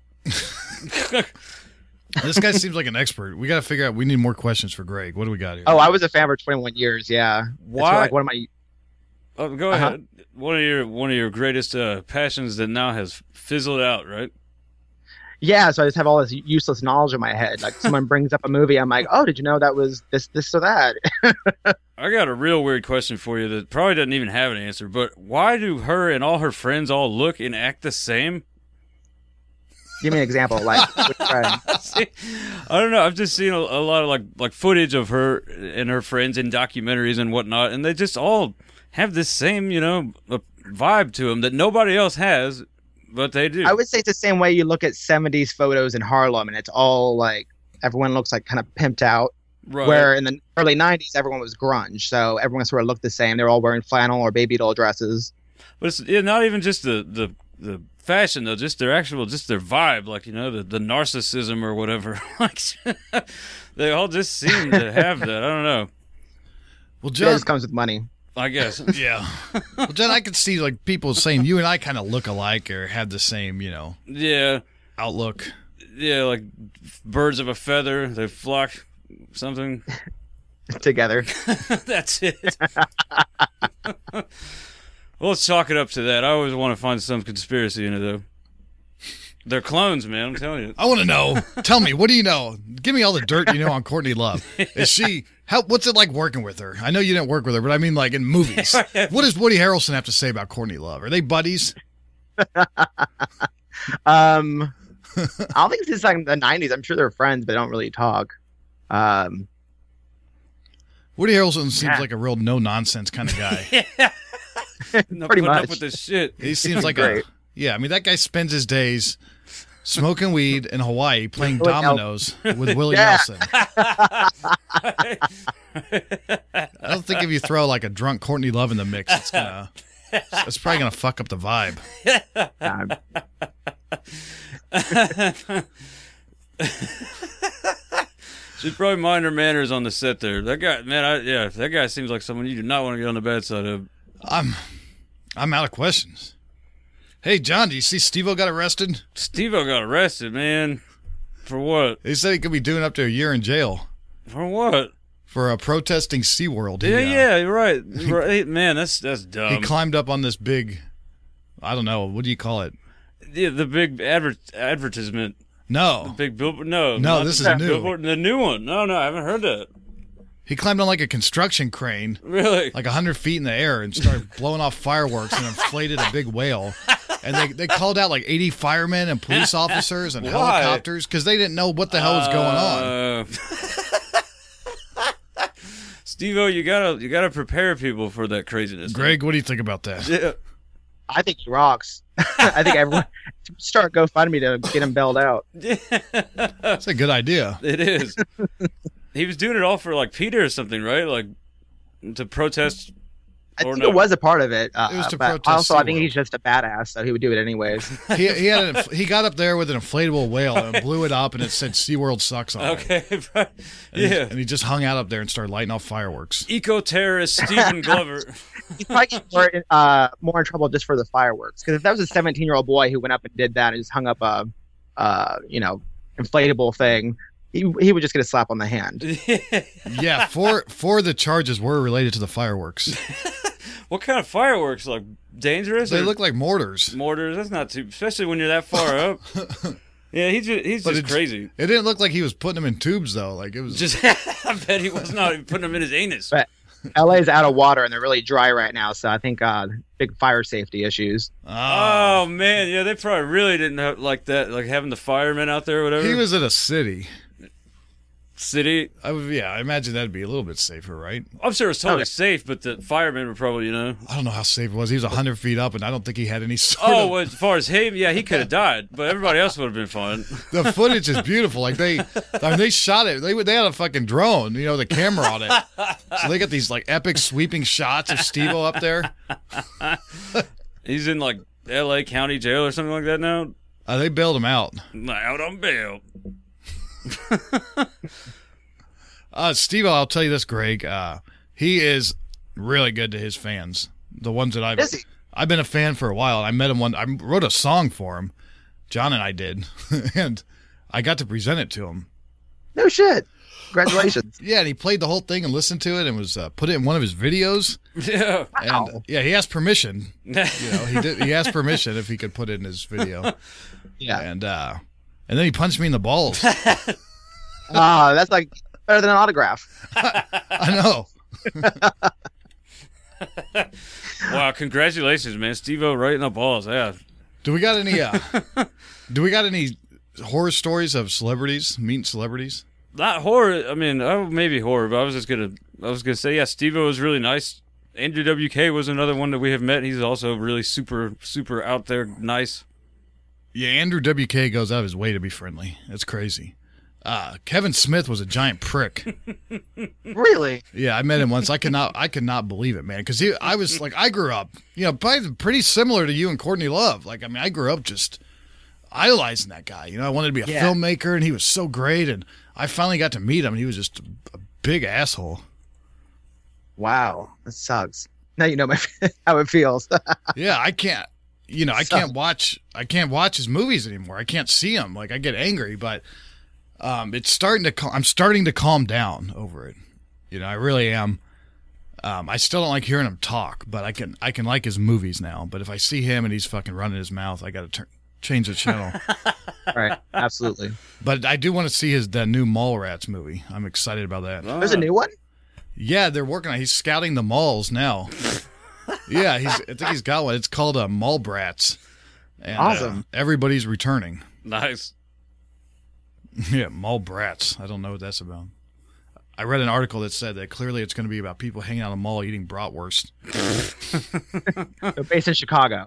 This guy seems like an expert. We got to figure out. We need more questions for Greg. What do we got here? Oh, I was a fan for twenty-one years. Yeah. Why? It's like one of my. Oh, go Uh-huh. ahead. One of your one of your greatest uh, passions that now has fizzled out, right? Yeah, so I just have all this useless knowledge in my head. Like someone brings up a movie, I'm like, oh, did you know that was this, this, or that? I got a real weird question for you that probably doesn't even have an answer. But why do her and all her friends all look and act the same? Give me an example. Like, which friend? See, I don't know. I've just seen a, a lot of like like footage of her and her friends in documentaries and whatnot, and they just all have this same, you know, uh, vibe to them that nobody else has, but they do. I would say it's the same way you look at seventies photos in Harlem, and it's all like everyone looks like kind of pimped out. right. Where in the early nineties, everyone was grunge, so everyone sort of looked the same. They were all wearing flannel or baby doll dresses. But it's yeah, not even just the, the, the fashion though, just their actual, just their vibe, like, you know, the, the narcissism or whatever. Like, they all just seem to have that. I don't know. Well, It John, just comes with money. I guess. yeah. Well, John, I could see like people saying you and I kind of look alike or have the same, you know, Yeah. outlook. Yeah, like birds of a feather, they flock something. Together. That's it. Well, let's chalk it up to that. I always want to find some conspiracy in it, though. They're clones, man. I'm telling you. I want to know. Tell me, what do you know? Give me all the dirt you know on Courtney Love. Is she? How? What's it like working with her? I know you didn't work with her, but I mean, like in movies. What does Woody Harrelson have to say about Courtney Love? Are they buddies? Um, I don't think it's like the nineties. I'm sure they're friends, but they don't really talk. Um, Woody Harrelson seems Yeah. like a real no nonsense kind of guy. Not Pretty putting much. up with this shit. He seems like a Great. yeah. I mean, that guy spends his days smoking weed in Hawaii, playing Willie Nel- dominoes with Willie Yeah. Nelson. I don't think if you throw like a drunk Courtney Love in the mix, it's gonna. It's probably gonna fuck up the vibe. um, She'd probably mind her manners on the set there. That guy, man, I, yeah, that guy seems like someone you do not want to get on the bad side of. I'm, I'm out of questions. Hey, John, do you see Steve-O got arrested? Steve-O got arrested, man. For what? They said he could be doing up to a year in jail For what? for uh, protesting SeaWorld. He, Yeah, uh, yeah, you're right. right. Man, that's that's He dumb. climbed up on this big, I don't know, what do you call it? Yeah, the big advert advertisement. No. Big billboard. No, No, not this the is new. Billboard, the new one. No, no, I haven't heard that. He climbed on like a construction crane, Really? like one hundred feet in the air, and started blowing off fireworks and inflated a big whale. And they, they called out like eighty firemen and police officers and Why? helicopters because they didn't know what the hell was going on. on? Steve-O, you gotta you gotta prepare people for that craziness. Greg, what do you think about that? Yeah. I think he rocks. I think everyone start GoFundMe to get him bailed out. That's a good idea. It is. He was doing it all for like PETA or something, right? Like to protest. I Or think no. it was a part of it. Uh, It was to but protest also, I think SeaWorld. he's just a badass, so he would do it anyways. He he had an, he got up there with an inflatable whale and blew it up, and it said SeaWorld sucks on it. Okay. And he- Yeah. and he just hung out up there and started lighting off fireworks. Eco-terrorist Stephen Glover. He'd probably get more, in- uh, more in trouble just for the fireworks. Because if that was a seventeen-year-old boy who went up and did that and just hung up a, uh, you know, inflatable thing, he, he would just get a slap on the hand. Yeah, four four of the charges were related to the fireworks. What kind of fireworks? Like dangerous? They or look like mortars. mortars. That's not too, especially when you're that far up. Yeah, he's just, he's But just it's- crazy. It didn't look like he was putting them in tubes though. Like it was. Just, I bet he was not even putting them in his anus. But L A's out of water and they're really dry right now, so I think uh, big fire safety issues. oh, Oh man, yeah, they probably really didn't have, like that, like having the firemen out there or whatever. he was in a city. City. I would, yeah, I imagine that'd be a little bit safer, right? I'm sure it was totally Okay. safe, but the firemen were probably, you know. I don't know how safe it was. He was a hundred feet up, and I don't think he had any sort Oh, of. well, as far as him, yeah, he could have died, but everybody else would have been fine. The footage is beautiful. Like they, I mean, they shot it. They they had a fucking drone, you know, the camera on it. So they got these like epic sweeping shots of Steve-O up there. He's in like L A County Jail or something like that now. Uh, they bailed him out. Out on bail. Uh, Steve-O, I'll tell you this, Greg. Uh, he is really good to his fans. The ones that I've Is he? I've been a fan for a while. I met him one. I wrote a song for him. John and I did, and I got to present it to him. No shit. Congratulations. Yeah, and he played the whole thing and listened to it and was uh, put it in one of his videos. Yeah. And uh, yeah, he asked permission. You know, he did. He asked permission if he could put it in his video. Yeah. And uh, and then he punched me in the balls. Ah, that's like better than an autograph. I know. Wow, congratulations, man. Steve-O right in the balls. Yeah. Do we got any? Uh, do we got any horror stories of celebrities meeting celebrities? Not horror. I mean, oh, maybe horror, but I was just gonna, I was gonna say, yeah, Steve-O was really nice. Andrew W K was another one that we have met. He's also really super, super out there, nice. Yeah, Andrew W K goes out of his way to be friendly. That's crazy. Uh, Kevin Smith was a giant prick. Really? Yeah, I met him once. I could not, I could not believe it, man. Because he, I was like, I grew up, you know, probably pretty similar to you and Courtney Love. Like, I mean, I grew up just idolizing that guy. You know, I wanted to be a Yeah. filmmaker, and he was so great. And I finally got to meet him, and he was just a, a big asshole. Wow. That sucks. Now you know my how it feels. Yeah, I can't. You know, I can't watch. I can't watch his movies anymore. I can't see him. Like, I get angry, but um, it's starting to. Cal- I'm starting to calm down over it. You know, I really am. Um, I still don't like hearing him talk, but I can. I can like his movies now. But if I see him and he's fucking running his mouth, I got to turn change the channel. Right. Absolutely. But I do want to see his that new Mallrats movie. I'm excited about that. There's a new one? Yeah, they're working on. He's scouting the malls now. Yeah, he's. I think he's got one. It's called uh, Mallbrats. And, Awesome. Uh, everybody's returning. Nice. Yeah, Mallbrats. I don't know what that's about. I read an article that said that clearly it's going to be about people hanging out in the mall eating bratwurst. They're based in Chicago.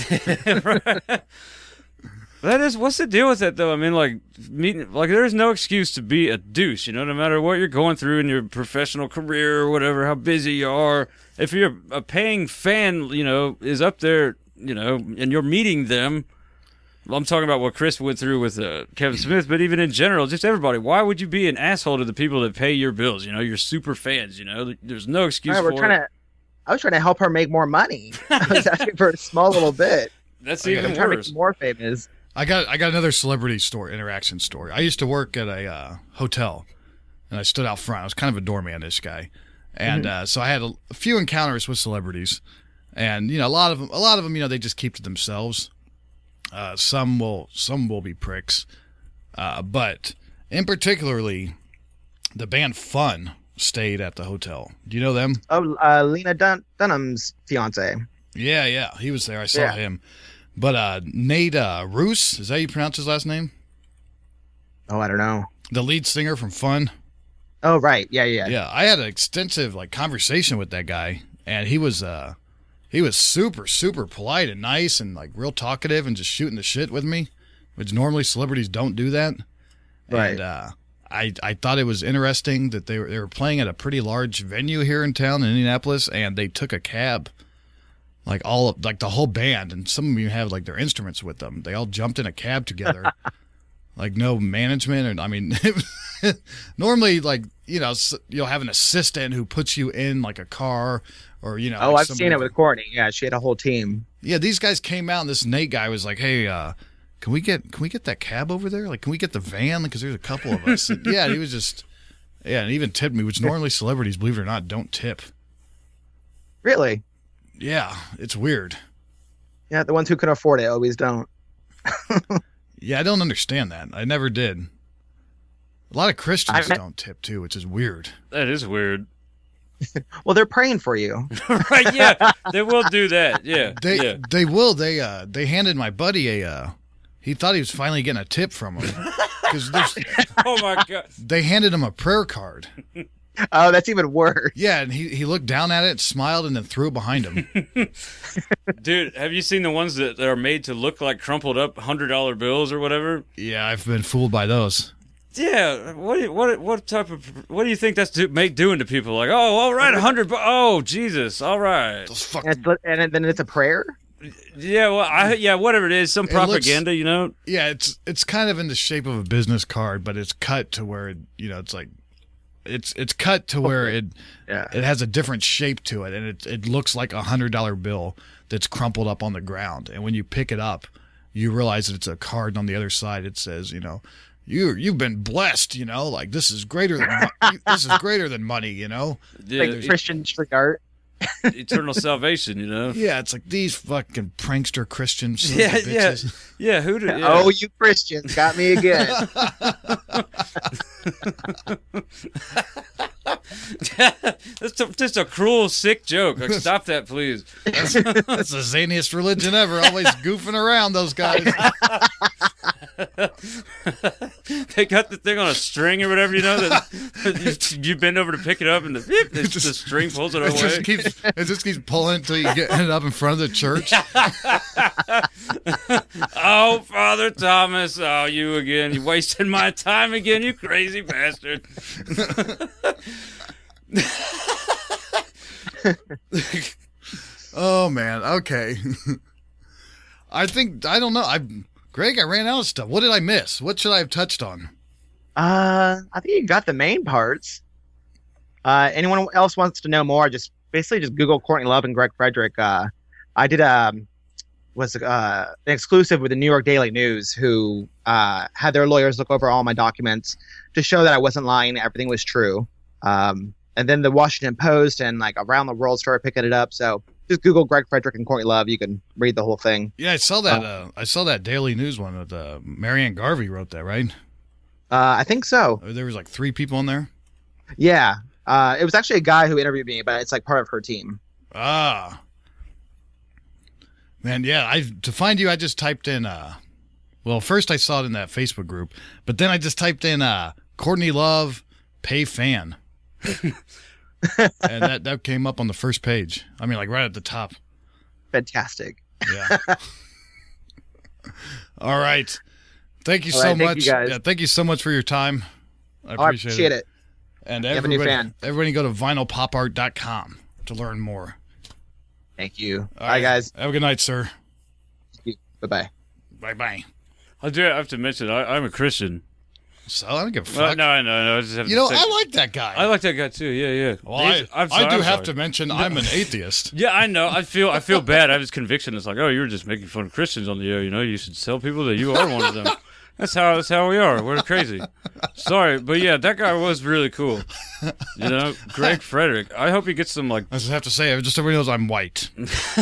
That is, what's the deal with that though? I mean, like meeting, like there's no excuse to be a douche. You know, no matter what you're going through in your professional career or whatever, how busy you are. If you're a paying fan, you know, is up there, you know, and you're meeting them. Well, I'm talking about what Chris went through with uh, Kevin Smith, but even in general, just everybody. Why would you be an asshole to the people that pay your bills? You know, you're super fans. You know, there's no excuse All right, for we're trying it. to. I was trying to help her make more money. I was asking for a small little bit. That's Okay, even I'm trying to make worse. you more famous. I got I got another celebrity story, interaction story. I used to work at a uh, hotel, and I stood out front. I was kind of a doorman-ish guy, and uh, so I had a, a few encounters with celebrities, and you know a lot of them, a lot of them, you know, they just keep to themselves. Uh, some will some will be pricks, uh, but in particularly, the band Fun stayed at the hotel. Do you know them? Oh, uh, Lena Dun- Dunham's fiance. Yeah, yeah, he was there. I saw Yeah. him. But uh, Nate uh, Roos, is that how you pronounce his last name? Oh, I don't know. The lead singer from Fun. Oh, right. Yeah, yeah. Yeah, I had an extensive like conversation with that guy, and he was uh, he was super super polite and nice and like real talkative and just shooting the shit with me, which normally celebrities don't do that. Right. And uh, I I thought it was interesting that they were they were playing at a pretty large venue here in town in Indianapolis, and they took a cab. Like all of, like the whole band, and some of you have like their instruments with them. They all jumped in a cab together, like no management. Or I mean, normally like you know s- you'll have an assistant who puts you in like a car, or you know. Oh, like I've somebody seen it with- with Courtney. Yeah, she had a whole team. Yeah, these guys came out, and this Nate guy was like, "Hey, uh, can we get can we get that cab over there? Like, can we get the van? Because there's a couple of us." And, yeah, he was just yeah, and even tipped me, which normally celebrities, believe it or not, don't tip. Really? Yeah, it's weird. Yeah, the ones who can afford it always don't. Yeah, I don't understand that. I never did. A lot of Christians I- don't tip too, which is weird. That is weird. Well, they're praying for you. Right? Yeah, they will do that. Yeah, They yeah. they will. They uh they handed my buddy a uh he thought he was finally getting a tip from him because Oh my god, they handed him a prayer card. Oh, that's even worse. Yeah, and he he looked down at it, smiled, and then threw it behind him. dude! Have you seen the ones that, that are made to look like crumpled up hundred dollar bills or whatever? Yeah, I've been fooled by those. Yeah. What do you- what what type of what do you think that's do, make doing to people? Like, oh, all right, a hundred. bu- Oh, Jesus, all right. Those fuck, And, it's, and then it's a prayer? Yeah, well, I yeah, whatever it is, some It looks- propaganda, you know. yeah, it's it's kind of in the shape of a business card, but it's cut to where you know it's like it's it's cut to where it Yeah. it has a different shape to it, and it it looks like a hundred dollar bill that's crumpled up on the ground. And when you pick it up, you realize that it's a card. And on the other side, it says, you know, you you've been blessed. You know, like this is greater than mo- this is greater than money. You know. Yeah, Like Christian trick art. eternal salvation, you know. Yeah, it's like these fucking prankster Christians. sons Yeah, of yeah, bitches. yeah. Who did? Yeah. Oh, you Christians got me again. That's a, just a cruel, sick joke. Like, stop that, please. That's, that's the zaniest religion ever. Always goofing around, those guys. They got the thing on a string or whatever, you know. That you, you bend over to pick it up, and the, the, just- the string pulls it It away. just keeps it just keeps pulling until you get it up in front of the church. Oh, Father Thomas, oh, you again. You wasted my time again, you crazy bastard. Oh man, okay. I think I don't know. I Greg, I ran out of stuff. What did I miss? What should I have touched on? Uh, I think you got the main parts. Uh, anyone else wants to know more? Just basically just Google Courtney Love and Greg Frederick. Uh, I did um was uh an exclusive with the New York Daily News, who uh had their lawyers look over all my documents to show that I wasn't lying, everything was true. Um, and then the Washington Post and like Around the World started picking it up. So just Google Greg Frederick and Courtney Love. You can read the whole thing. Yeah, I saw that. Uh, I saw that Daily News one with uh, Marianne Garvey wrote that, right? Uh, I think so. There was like three people in there. Yeah. Uh, it was actually a guy who interviewed me, but it's like part of her team. Ah, man, yeah. I to find you, I just typed in. Uh, well, first I saw it in that Facebook group, but then I just typed in uh, Courtney Love pay fan, and that that came up on the first page. I mean, like right at the top. Fantastic. Yeah. All right. Thank you All so right, thank much. you, guys. Yeah, thank you so much for your time. I Oh, I appreciate, appreciate it. it. And You have a new everybody, fan. everybody go to vinyl pop art dot com to learn more. Thank you. All Bye, right. guys. Have a good night, sir. Bye-bye. Bye-bye. I do have to mention, I, I'm a Christian. So I don't give a Well, fuck. no, I know, no. I just have you to know, say- I like that guy. I like that guy too. Yeah, yeah. well, I, He's- I'm I sorry, do I'm have sorry. to mention I'm an atheist. Yeah, I know. I feel I feel bad. I have this conviction. It's like, oh, you were just making fun of Christians on the air. You know, you should tell people that you are one of them. That's how that's how we are. We're crazy. Sorry, but yeah, that guy was really cool. You know, Greg Frederick. I hope he gets some like. I just have to say, just so everybody knows I'm white.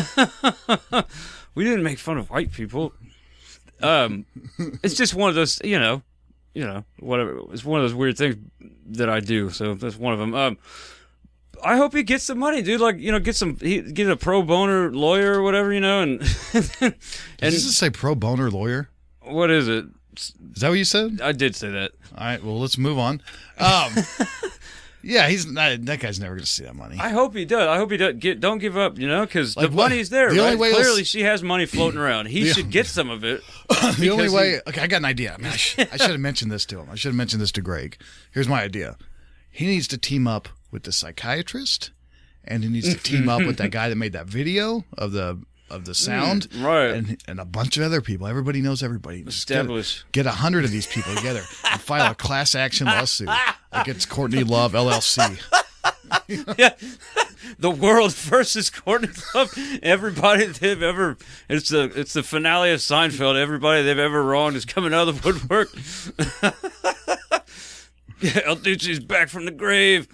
We didn't make fun of white people. Um, it's just one of those, you know, you know, whatever. It's one of those weird things that I do. So that's one of them. Um, I hope he gets some money, dude. Like, you know, get some, he, get a pro boner lawyer or whatever, you know, and and Does this say pro boner lawyer? what is it? Is that what you said? I did say that. All right, well, let's move on. Um, yeah, he's not, that guy's never going to see that money. I hope he does. I hope he does. Get, don't give up, you know, because Like the what? money's there. The only Right? way he'll Clearly, s- she has money floating around. He The- should get some of it. The only because way, he- okay, I got an idea. I, mean, I, sh- I should have mentioned this to him. I should have mentioned this to Greg. Here's my idea. He needs to team up with the psychiatrist, and he needs to team up with that guy that made that video of the of the sound, right. And and a bunch of other people. Everybody knows everybody. Just get- Establish. Get a hundred of these people together and file a class action lawsuit against Courtney Love L L C. Yeah, the world versus Courtney Love. Everybody they've ever it's the it's the finale of Seinfeld. Everybody they've ever wronged is coming out of the woodwork. Yeah, El Duce's back from the grave.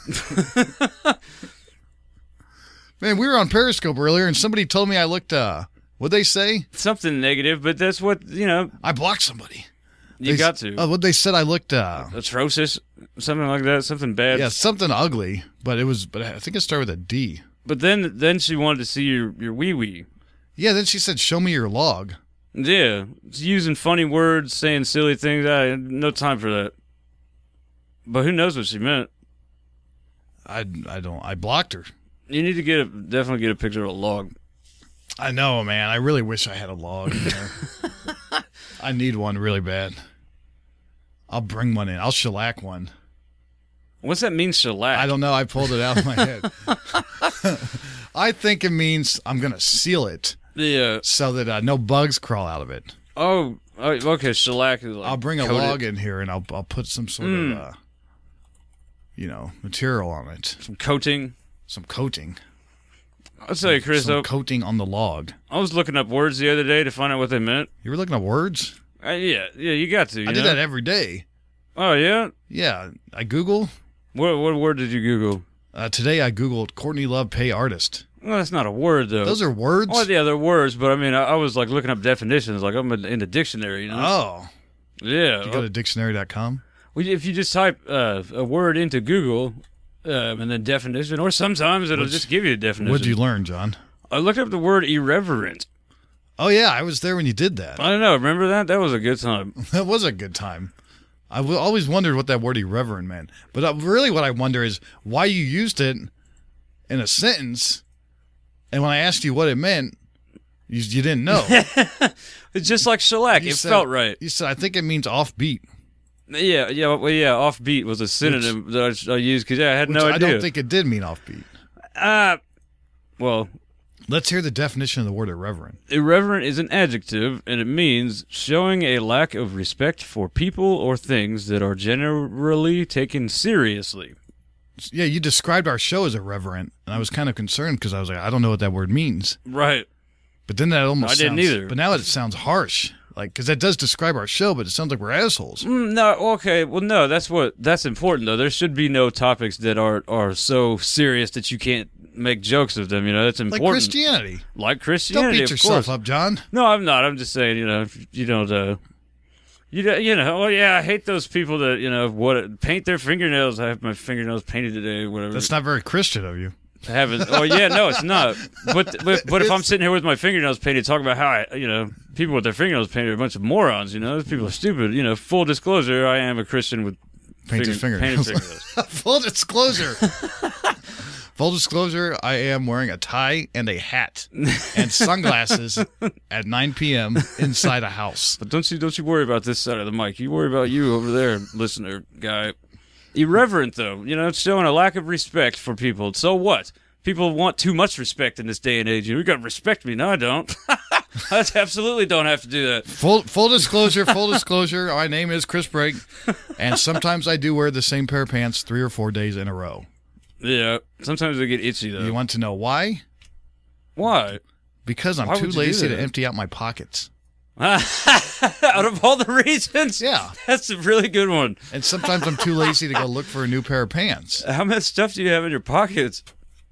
Man, we were on Periscope earlier, and somebody told me I looked. Uh, what'd they say? Something negative, but that's what you know. I blocked somebody. You They- got to Uh, what they said? I looked. Uh, atrocious, something like that, something bad. yeah, something ugly, but it was. But I think it started with a D. But then then she wanted to see your your wee wee. Yeah. Then she said, "Show me your log." Yeah, it's using funny words, saying silly things. I had no time for that. But who knows what she meant? I, I don't. I blocked her. You need to get a, definitely get a picture of a log. I know, man. I really wish I had a log. You know? I need one really bad. I'll bring one in. I'll shellac one. What's that mean, shellac? I don't know. I pulled it out of my head. I think it means I'm gonna seal it The uh, so that uh, no bugs crawl out of it. oh, oh, okay, shellac is like I'll bring a coated. log in here and I'll I'll put some sort Mm. of uh, you know, material on it, Some coating. some coating, I'll tell you, Chris, some though, coating on the log. I was looking up words the other day to find out what they meant. You were looking at words? Uh, yeah, yeah, you got to. You I know? did that every day. Oh, yeah? Yeah, I Google. What, what word did you Google? Uh, today I Googled Courtney Love pay artist. Well, that's not a word, though. Those are words? Oh, yeah, they're words, but I mean, I, I was like looking up definitions, like I'm in, in the dictionary, you know? Oh. Yeah. You go to dictionary dot com? Well, if you just type uh, a word into Google um, and then definition, or sometimes it'll What's- just give you a definition. What'd you learn, John? I looked up the word irreverent. Oh, yeah, I was there when you did that. I don't know. Remember that? That was a good time. That was a good time. I w- always wondered what that word irreverent meant. But uh, really what I wonder is why you used it in a sentence, and when I asked you what it meant, you, you didn't know. It's just like shellac. You It said- felt right. You said, I think it means offbeat. Yeah, yeah, well, yeah. Offbeat was a synonym that I, I used because yeah, I had Which no I idea. don't think it did mean offbeat. Uh, well, Let's hear the definition of the word irreverent. irreverent is an adjective, and it means showing a lack of respect for people or things that are generally taken seriously. Yeah, you described our show as irreverent, and I was kind of concerned because I was like, I don't know what that word means. Right. But then that almost I didn't sounds, either. But now it sounds harsh, like because that does describe our show, but it sounds like we're assholes. Mm, no, okay. Well, no, that's what that's important though. There should be no topics that are are so serious that you can't make jokes of them. You know, that's Like important. Christianity. Like Don't Christianity. beat of yourself course. up, John. No, I'm not. I'm just saying. You know, if you don't. Uh, you don't, you know. Oh yeah, I hate those people that you know what paint their fingernails. I have my fingernails painted today. Whatever. That's not very Christian of you. I haven't. Oh yeah, no, it's not. But but, but if I'm sitting here with my fingernails painted, talking about how I, you know, people with their fingernails painted are a bunch of morons. You know, those people are stupid. You know, full disclosure, I am a Christian with Painted finger- fingernails. painted fingernails. Full disclosure. Full disclosure, I am wearing a tie and a hat and sunglasses at nine p.m. inside a house. But don't you don't you worry about this side of the mic. You worry about you over there, listener guy. Irreverent though, you know, it's showing a lack of respect for people. So what? People want too much respect in this day and age. You got to respect me. No, I don't. I absolutely don't have to do that. Full full disclosure, full disclosure, my name is Chris Brake, and sometimes I do wear the same pair of pants three or four days in a row. Yeah, sometimes they get itchy though. You want to know why? Why? Because I'm Why too would you do lazy to that? empty out my pockets. Out of all the reasons, Yeah. that's a really good one. And sometimes I'm too lazy to go look for a new pair of pants. How much stuff do you have in your pockets?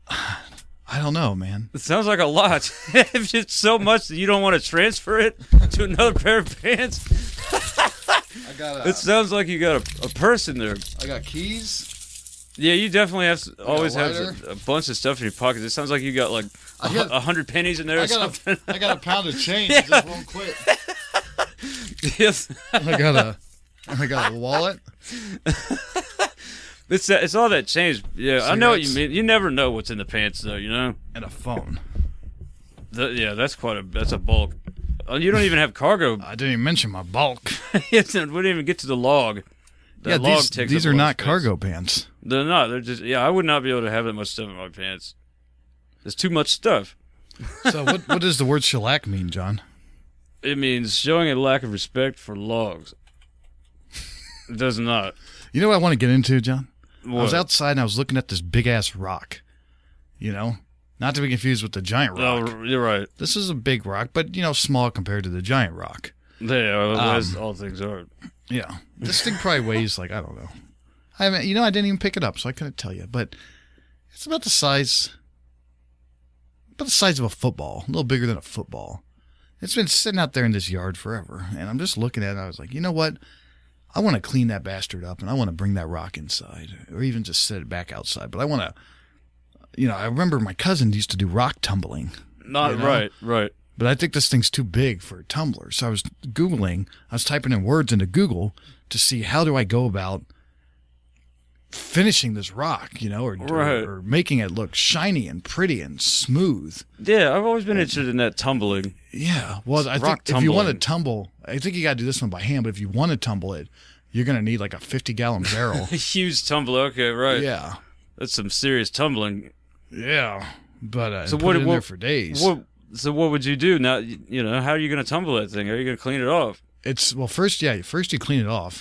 I don't know, man. It sounds like a lot. If it's so much that you don't want to transfer it to another pair of pants, I got it sounds like you got a, a purse in there. I got keys. Yeah, you definitely have always have lighter. a, a bunch of stuff in your pockets. It sounds like you got like a, I got- hu- a hundred pennies in there or I got something. a, I got a pound of change. It just won't quit. Yes. I got a I got a wallet. It's that, it's all that change. Yeah, I know what you Cigarettes. mean. You never know what's in the pants, though. You know. And a phone. The, yeah, that's quite a that's a bulk. Oh, you don't even have cargo. I didn't even mention my bulk. we didn't even get to the log. That yeah, log these, takes these up a are lot of not space. cargo pants. They're not. They're just. Yeah, I would not be able to have that much stuff in my pants. There's too much stuff. So what what does the word shellac mean, John? It means showing a lack of respect for logs. It does not. You know what I want to get into, John? I was What? outside and I was looking at this big ass rock. You know? Not to be confused with the giant rock. Oh, you're right. This is a big rock, but you know, small compared to the giant rock. Yeah, Um, as all things are. Yeah. This thing probably weighs like, I don't know. I haven't, you know, I didn't even pick it up, so I couldn't tell you, but it's about the size, about the size of a football, a little bigger than a football. It's been sitting out there in this yard forever, and I'm just looking at it, I was like, you know what? I want to clean that bastard up, and I want to bring that rock inside, or even just set it back outside, but I want to, you know, I remember my cousin used to do rock tumbling. Not you know? right, right. But I think this thing's too big for a tumbler. So I was Googling, I was typing in words into Google to see how do I go about finishing this rock, you know, or, Right. or, or making it look shiny and pretty and smooth. Yeah, I've always been interested in that tumbling. Yeah. Well, I Rock think if you want to tumbling. tumble, I think you got to do this one by hand, but if you want to tumble it, you're going to need like a fifty gallon barrel. A huge tumbler. Okay, right. Yeah. That's some serious tumbling. Yeah. But uh, So put what- it in what- there for days. What? So what would you do now? You know, how are you going to tumble that thing? How are you going to clean it off? It's, well, first, yeah, first you clean it off.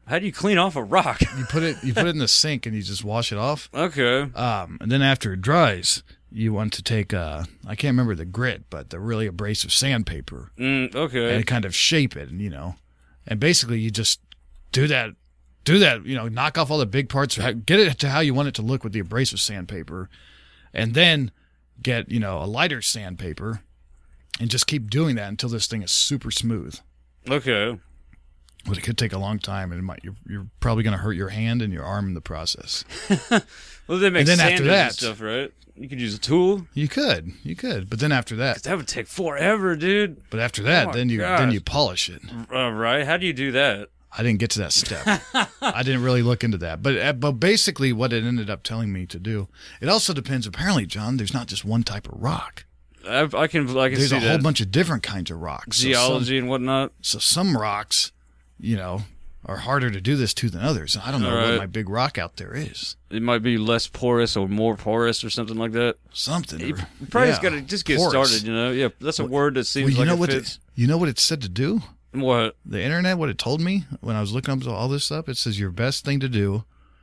How do you clean off a rock? You put it you put it in the sink and you just wash it off. Okay. Um, and then after it dries, you want to take uh, I can't remember the grit, but the really abrasive sandpaper, Mm, okay. and kind of shape it, and you know, and basically you just do that, do that, you know, knock off all the big parts, get it to how you want it to look with the abrasive sandpaper, and then get, you know, a lighter sandpaper, and just keep doing that until this thing is super smooth. Okay. But it could take a long time, and it might, you're, you're probably going to hurt your hand and your arm in the process. Well, they make And then sanders after that- and stuff, right? You could use a tool. You could, you could, but then after that, That would take forever, dude. but after that, Oh my then you gosh. then you polish it. Uh, right? How do you do that? I didn't get to that step. I didn't really look into that. But uh, but basically what it ended up telling me to do, it also depends. Apparently, John, there's not just one type of rock. I, I can I can There's see a that. whole bunch of different kinds of rocks. So some, Geology and whatnot. so some rocks, you know, are harder to do this to than others. I don't know All right. what my big rock out there is. It might be less porous or more porous or something like that. Something. You or- probably yeah, just got to just get porous. started, you know? Yeah, that's a word that seems Well, you like know it what? fits. It, you know what it said to do? What? The internet, what it told me when I was looking up all this stuff, it says your best thing to do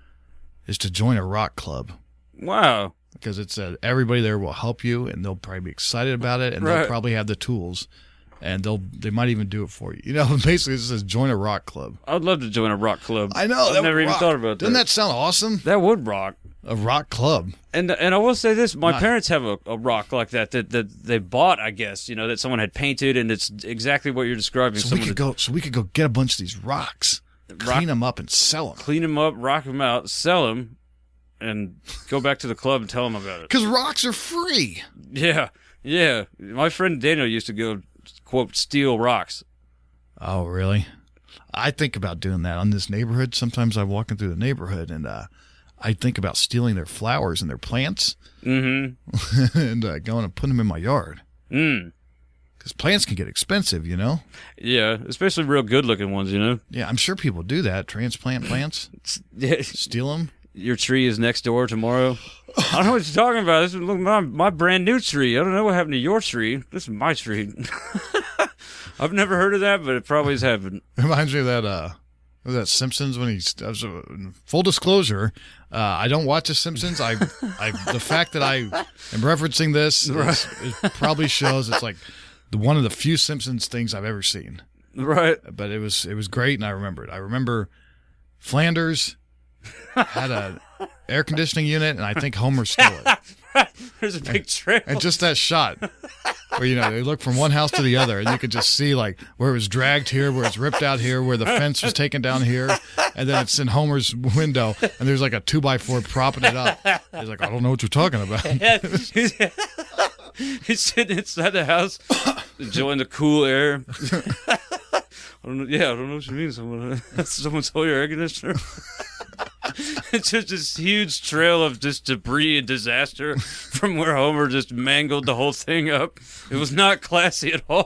is to join a rock club. Wow. Because it said everybody there will help you, and they'll probably be excited about it, and Right. they'll probably have the tools, and they'll they might even do it for you. You know, basically it says join a rock club. I would love to join a rock club. I know. I've that never would even rock. thought about that. Doesn't that sound awesome? That would rock. A rock club. And and I will say this: my Not- parents have a, a rock like that, that that they bought, I guess, you know, that someone had painted, and it's exactly what you're describing. So we someone could to go. So we could go get a bunch of these rocks, Rock- clean them up, and sell them. clean them up, rock them out, sell them, and go back to the club and tell them about it. Because rocks are free. Yeah, yeah. My friend Daniel used to go quote steal rocks. Oh, really? I think about doing that on this neighborhood. Sometimes I'm walking through the neighborhood, and uh, I think about stealing their flowers and their plants, Mm-hmm. and uh, going and putting them in my yard. Mm. Because plants can get expensive, you know. Yeah, especially real good-looking ones, you know. Yeah, I'm sure people do that. Transplant plants, steal them. Your tree is next door tomorrow. I don't know what you're talking about. This is look, my, my brand new tree. I don't know what happened to your tree. This is my tree. I've never heard of that, but it probably has happened. Reminds me of that. Uh, was that Simpsons when he's uh, full disclosure? Uh, I don't watch The Simpsons. I, I the fact that I am referencing this is, it probably shows it's like the one of the few Simpsons things I've ever seen. Right. But it was it was great, and I remember it. I remember Flanders had a air conditioning unit, and I think Homer stole it. There's a big trail. And just that shot where, you know, they look from one house to the other, and you could just see, like, where it was dragged here, where it's ripped out here, where the fence was taken down here, and then it's in Homer's window, and there's, like, a two by four propping it up. He's like, I don't know what you're talking about. he's, he's sitting inside the house, enjoying the cool air. I don't know. Yeah, I don't know what you mean. Someone, someone stole your air conditioner. It's just this huge trail of just debris and disaster from where Homer just mangled the whole thing up. It was not classy at all.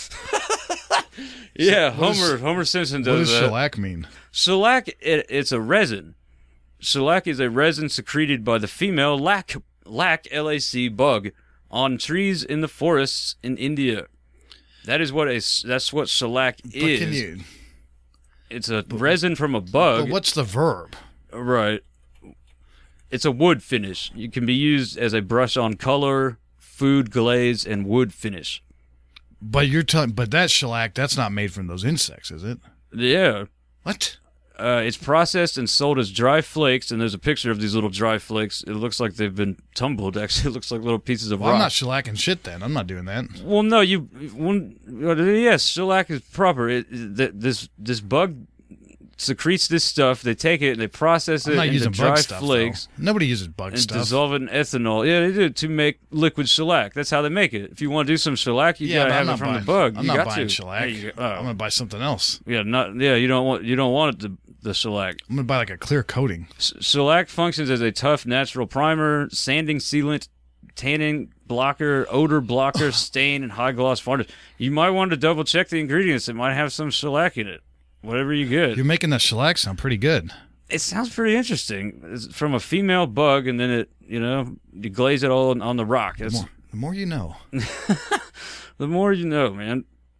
Yeah, So what is- Homer Homer Simpson What does does that. shellac mean? Shellac, it, it's a resin. Shellac is a resin secreted by the female lac, lac, L A C bug on trees in the forests in India. That is what a that's what shellac But is. can you, It's a resin from a bug. but what's the verb? Right. It's a wood finish. It can be used as a brush on color, food glaze, and wood finish. But you're telling, but that shellac, that's not made from those insects, is it? Yeah. What? Uh, it's processed and sold as dry flakes, and there's a picture of these little dry flakes. It looks like they've been tumbled, actually. It looks like little pieces of Well, rock. I'm not shellacking shit then. I'm not doing that. Well, no, you. When, yes, shellac is proper. It, th this this bug secretes this stuff. They take it and they process I'm it not into using dry bug stuff. flakes Though. Nobody uses bug and stuff. dissolve it in ethanol. Yeah, they do to make liquid shellac. That's how they make it. If you want to do some shellac, you yeah, gotta but have I'm it not from buying, the bug. I'm you not got buying to. shellac. Yeah, you- oh. I'm gonna buy something else. yeah, not yeah. You don't want you don't want it the the shellac. I'm gonna buy like a clear coating. S- Shellac functions as a tough natural primer, sanding sealant, tanning blocker, odor blocker, stain, and high gloss varnish. You might want to double check the ingredients. It might have some shellac in it. Whatever you get. You're making that shellac sound pretty good. It sounds pretty interesting. It's from a female bug, and then it, you know, you glaze it all on, on the rock. The It's, more, the more you know. the more you know, man.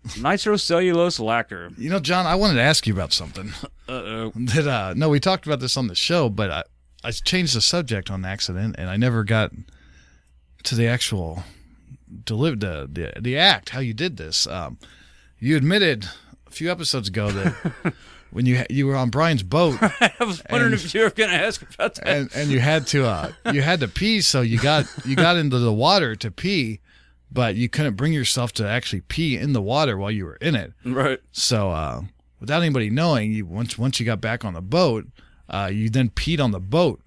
Nitrocellulose lacquer. You know, John, I wanted to ask you about something. Uh-oh. That uh, no, we talked about this on the show, but I, I changed the subject on accident, and I never got to the actual deliver the, the the act. How you did this? Um, you admitted a few episodes ago that when you you were on Brian's boat, I was wondering and, if you were going to ask about that. and and you had to uh, you had to pee, so you got you got into the water to pee, but you couldn't bring yourself to actually pee in the water while you were in it. Right. So uh, without anybody knowing, you once once you got back on the boat, uh, you then peed on the boat.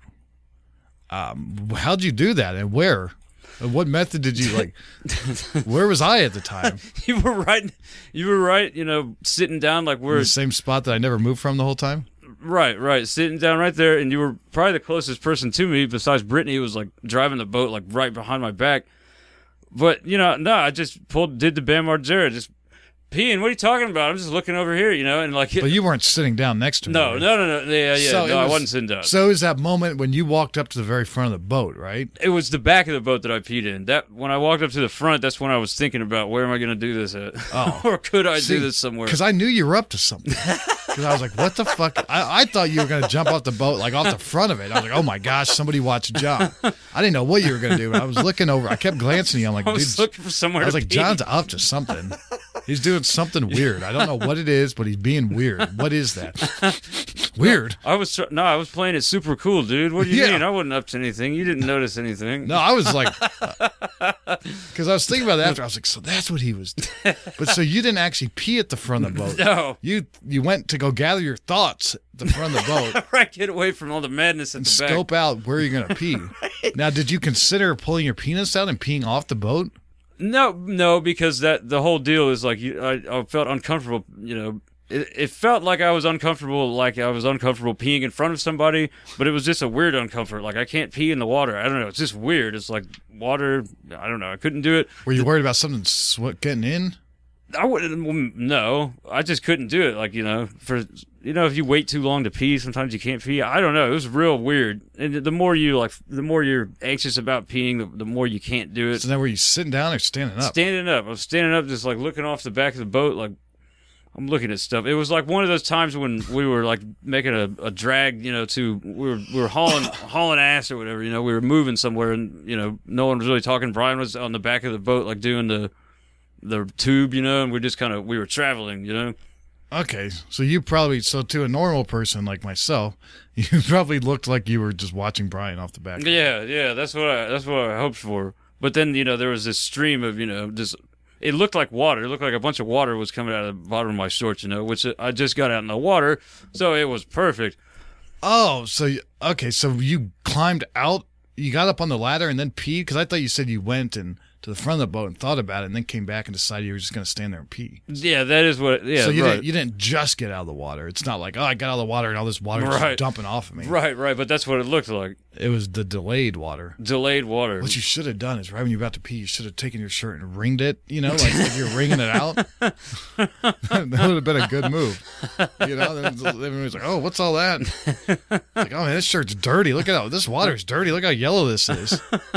Um, how'd you do that, and where? And what method did you like? Where was I at the time? You were right. You were right. You know, sitting down like In we're the same spot that I never moved from the whole time. right, right, sitting down right there, and you were probably the closest person to me besides Brittany, who was like driving the boat like right behind my back. But you know, no, I just pulled, did the Bam Margera, just peeing. What are you talking about? I'm just looking over here, you know, and like. But you weren't sitting down next to me. No, right? no, no, no. Yeah, yeah. So it no, I was- wasn't sitting down. So it was that moment when you walked up to the very front of the boat, right? It was the back of the boat that I peed in. That when I walked up to the front, that's when I was thinking about where am I going to do this at, Oh. or could I See, do this somewhere? Because I knew you were up to something. Because I was like, what the fuck? I, I thought you were going to jump off the boat, like off the front of it. I was like, oh my gosh, somebody watched John. I didn't know what you were going to do. I was looking over. I kept glancing at you. I'm like, I was dude. looking for somewhere I was to like, pee. John's up to something. He's doing something weird. I don't know what it is, but he's being weird. What is that? Weird. I was tr- no, I was playing it super cool, dude. What do you Yeah. mean? I wasn't up to anything. You didn't notice anything. No, I was like, because I was thinking about it after. I was like, so that's what he was doing. But so you didn't actually pee at the front of the boat. No. You you went to go gather your thoughts at the front of the boat Right, get away from all the madness at and the back. scope out where you're going to pee. Now, did you consider pulling your penis out and peeing off the boat? No, no, because that the whole deal is like you, I, I felt uncomfortable. You know, it, it felt like I was uncomfortable, like I was uncomfortable peeing in front of somebody, but it was just a weird uncomfort. Like I can't pee in the water. I don't know. It's just weird. It's like water. I don't know. I couldn't do it. Were you worried about something sw- getting in? I wouldn't. No, I just couldn't do it. Like you know, for you know, if you wait too long to pee, sometimes you can't pee. I don't know. It was real weird. And the more you like, the more you're anxious about peeing, the, the more you can't do it. So then were you sitting down or standing up? Standing up. I was standing up, just like looking off the back of the boat, like I'm looking at stuff. It was like one of those times when we were like making a, a drag, you know, to we were we were hauling hauling ass or whatever. You know, we were moving somewhere, and you know, no one was really talking. Brian was on the back of the boat, like doing the the tube, you know, and we just kind of we were traveling, you know. Okay, so you probably so to a normal person like myself, you probably looked like you were just watching Brian off the back. Yeah, yeah, that's what I that's what I hoped for. But then you know there was this stream of you know just it looked like water. It looked like a bunch of water was coming out of the bottom of my shorts, you know, which I just got out in the water, so it was perfect. Oh, so you, okay, so you climbed out, you got up on the ladder and then peed? Because I thought you said you went and to the front of the boat and thought about it and then came back and decided you were just going to stand there and pee. Yeah, that is what. Yeah, so you right. didn't you didn't just get out of the water. It's not like, oh, I got out of the water and all this water is Right. just dumping off of me. Right, right, but that's what it looked like. It was the delayed water. Delayed water. What you should have done is right when you're about to pee, you should have taken your shirt and wringed it. You know, like if you're wringing it out, that would have been a good move. You know, then everybody's like, "Oh, what's all that?" It's like, "Oh man, this shirt's dirty. Look at how this water's dirty. Look how yellow this is."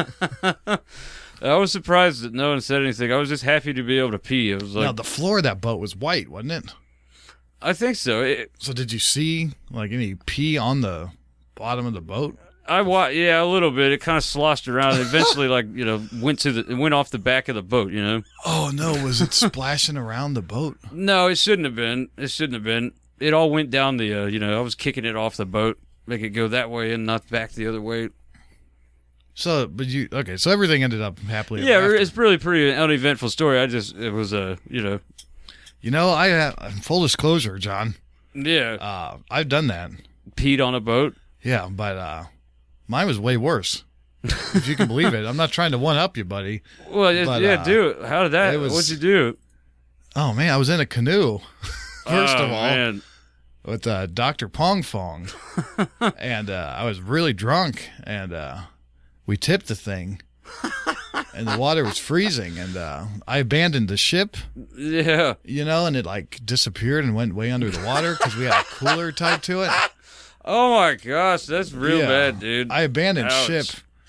I was surprised that no one said anything. I was just happy to be able to pee. It was like, Now the floor of that boat was white, wasn't it? I think so. It, So did you see like any pee on the bottom of the boat? I wa- yeah, a little bit. It kind of sloshed around. And eventually, like you know, went to the it went off the back of the boat. You know. Oh no, was it splashing around the boat? No, it shouldn't have been. It shouldn't have been. It all went down the. Uh, you know, I was kicking it off the boat, make it go that way and not back the other way. So, but you okay? So everything ended up happily. ever Yeah, after. it's really pretty uneventful story. I just it was a uh, you know. You know, I have full disclosure, John. Yeah, Uh, I've done that. peed on a boat. Yeah, but uh, mine was way worse. If you can believe it. I'm not trying to one up you, buddy. Well, it, But, yeah, uh, do it. How did that? it was- What'd you do? Oh man, I was in a canoe. First oh, of all, man. with uh, Doctor Pong Fong, and uh, I was really drunk, and uh, we tipped the thing, and the water was freezing, and uh, I abandoned the ship, Yeah. you know, and it like disappeared and went way under the water because we had a cooler tied to it. Oh my gosh, that's real Yeah. bad, dude. I abandoned Ouch. ship,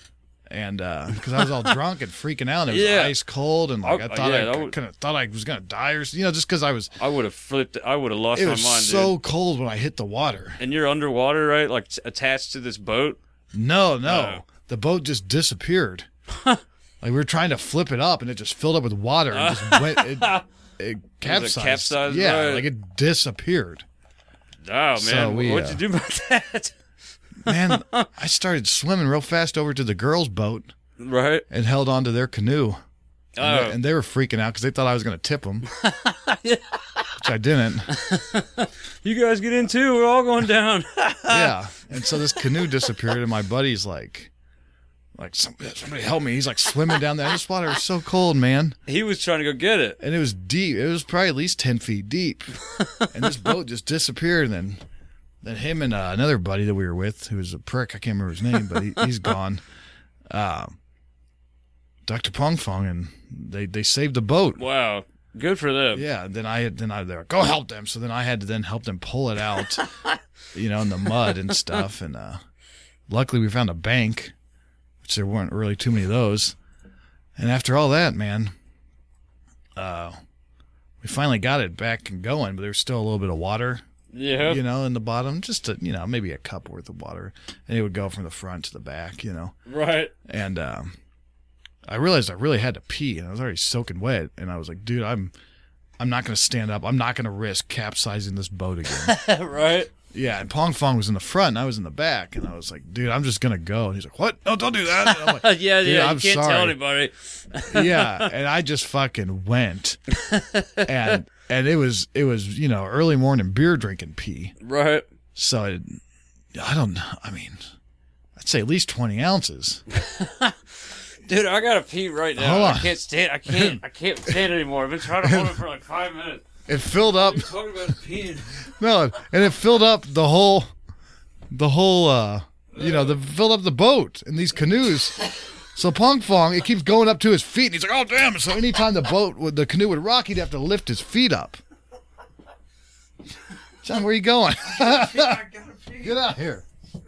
And because I was all drunk and freaking out, and it was Yeah. ice cold, and like I I- thought yeah, I, that would- kind of thought I was gonna die, or you know, just because I was. I would have flipped. I would have lost It my was mind, so dude. cold when I hit the water. And you're underwater, right? Like t- attached to this boat. No, no, Oh. the boat just disappeared. Like we were trying to flip it up, and it just filled up with water and just went. It, it capsized. capsized, yeah, right. like it disappeared. Oh man, So we, what'd uh, you do about that? Man, I started swimming real fast over to the girls' boat Right. and held on to their canoe. And, Oh. they, and they were freaking out because they thought I was going to tip them, which I didn't. You guys get in too. We're all going down. Yeah. And so this canoe disappeared, and my buddy's like, like somebody, somebody help me. He's like swimming down there. This water was so cold, man. He was trying to go get it. And it was deep. It was probably at least ten feet deep. And this boat just disappeared. And then, then him and uh, another buddy that we were with, who was a prick, I can't remember his name, but he, he's gone. Uh, Doctor Pong Fong, and they, they saved the boat. Wow. Good for them. Yeah, and then I had then I they were go help them. So then I had to then help them pull it out, you know, in the mud and stuff. And uh, luckily we found a bank, which there weren't really too many of those. And after all that, man, uh, we finally got it back and going, but there was still a little bit of water, Yeah. you know, in the bottom, just a, you know, maybe a cup worth of water, and it would go from the front to the back, you know. Right. And um, I realized I really had to pee, and I was already soaking wet. And I was like, dude, I'm I'm not going to stand up. I'm not going to risk capsizing this boat again. Right. Yeah, and Pong Fong was in the front, and I was in the back. And I was like, dude, I'm just going to go. And he's like, what? No, don't do that. And I'm like, yeah, "Dude, yeah. I'm You can't sorry." tell anybody. Yeah, and I just fucking went. And and it was, it was you know, early morning beer drinking pee. Right. So it, I don't know. I mean, I'd say at least twenty ounces. Dude, I gotta pee right now. Hold I on. can't stand. I can't. I can't stand anymore. I've been trying to hold it for like five minutes. It filled up. We're talking about peeing. No, and it filled up the whole, the whole, uh, you know, the filled up the boat in these canoes. So Pong Fong, it keeps going up to his feet. And he's like, oh damn! So anytime the boat, would, the canoe would rock, he'd have to lift his feet up. John, where are you going? Get out here.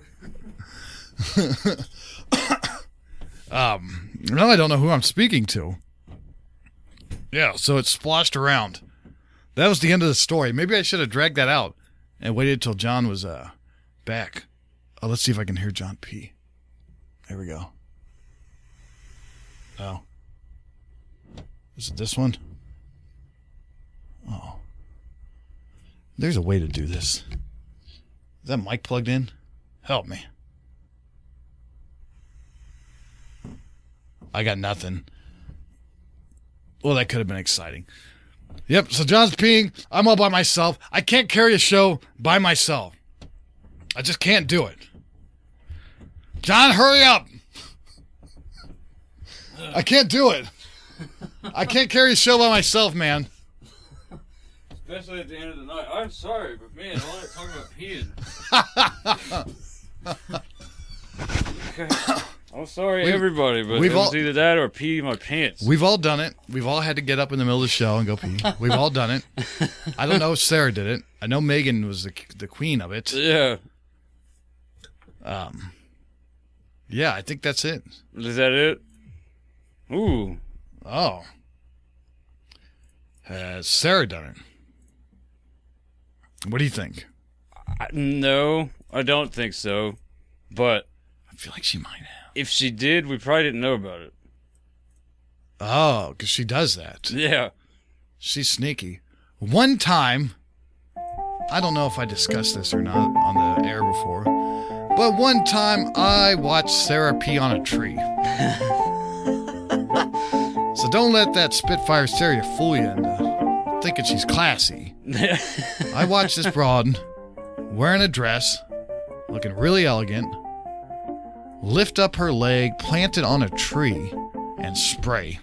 um, now I don't know who I'm speaking to. Yeah, so it splashed around. That was the end of the story. Maybe I should have dragged that out and waited till John was uh back. Oh, let's see if I can hear John pee. There we go. Oh. Is it this one? Oh. There's a way to do this. Is that mic plugged in? Help me. I got nothing. Well, that could have been exciting. Yep, so John's peeing. I'm all by myself. I can't carry a show by myself. I just can't do it. John, hurry up. I can't do it. I can't carry a show by myself, man. Especially at the end of the night. I'm sorry, but man, I want to talk about peeing. Okay. I'm sorry, We've- everybody, but we've it was all- either that or pee my pants. We've all done it. We've all had to get up in the middle of the show and go pee. We've all done it. I don't know if Sarah did it. I know Megan was the the queen of it. Yeah. Um, yeah, I think that's it. Is that it? Ooh. Oh. Has Sarah done it? What do you think? I, no, I don't think so. But I feel like she might have. if she did, we probably didn't know about it. Oh, because she does that. Yeah. She's sneaky. One time, I don't know if I discussed this or not on the air before, but one time I watched Sarah pee on a tree. So don't let that Spitfire Sarah fool you into thinking she's classy. I watched this broad wearing a dress, looking really elegant, lift up her leg, plant it on a tree, and spray.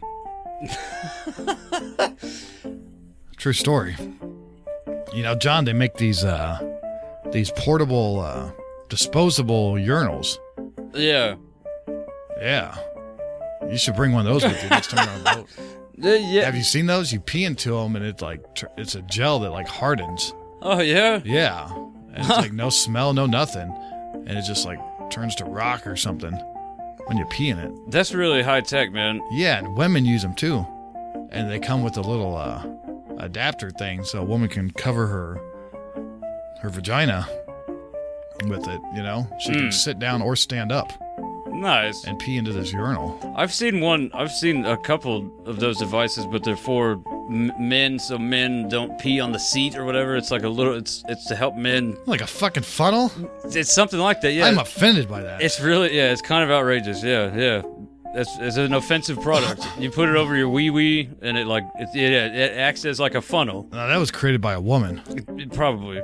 True story. You know, John, they make these uh these portable uh disposable urinals. Yeah. Yeah. You should bring one of those with you next time you're on a boat. Uh, yeah. Have you seen those? You pee into them and it's like tr- it's a gel that like hardens. Oh, yeah? Yeah. And it's like no smell, no nothing. And it just like turns to rock or something. when you pee in it. That's really high tech, man. Yeah, and women use them too. And they come with a little uh, adapter thing so a woman can cover her her vagina with it, you know? She can Mm. sit down or stand up Nice. and pee into this urinal. I've seen one. I've seen a couple of those devices, but they're for m- men, so men don't pee on the seat or whatever. It's like a little. It's it's to help men. Like a fucking funnel? It's something like that. Yeah. I'm offended by that. It's really yeah. It's kind of outrageous. Yeah, yeah. It's, it's an offensive product. You put it over your wee wee, and it like it, it, it acts as like a funnel. Now, that was created by a woman. It, it probably.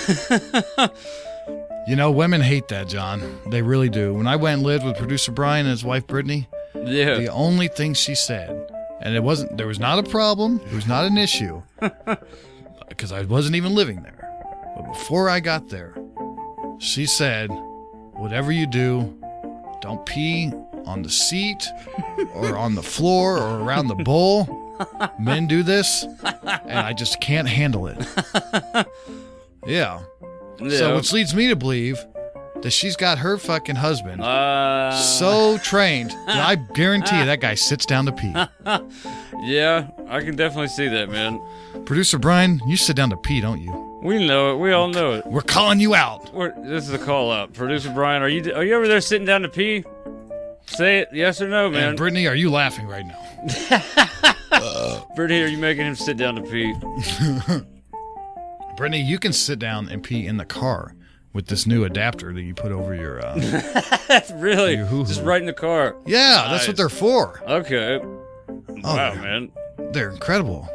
You know, women hate that, John. They really do. When I went and lived with producer Brian and his wife Brittany, Yeah. the only thing she said, and it wasn't, there was not a problem, it was not an issue, because I wasn't even living there. But before I got there, she said, whatever you do, don't pee on the seat or on the floor or around the bowl. Men do this, and I just can't handle it. Yeah. Yeah. So, which leads me to believe that she's got her fucking husband Uh, so trained that I guarantee you that guy sits down to pee. yeah, I can definitely see that, man. Producer Brian, you sit down to pee, don't you? We know it. We all know it. We're calling you out. We're, this is a call out. Producer Brian, are you are you over there sitting down to pee? Say it, yes or no, man. And Brittany, are you laughing right now? Brittany, are you making him sit down to pee? Brittany, you can sit down and pee in the car with this new adapter that you put over your. Uh... Really? Your hoo-hoo. Just right in the car. Yeah, that's Nice. what they're for. Okay. Oh, Wow, man. man. They're incredible.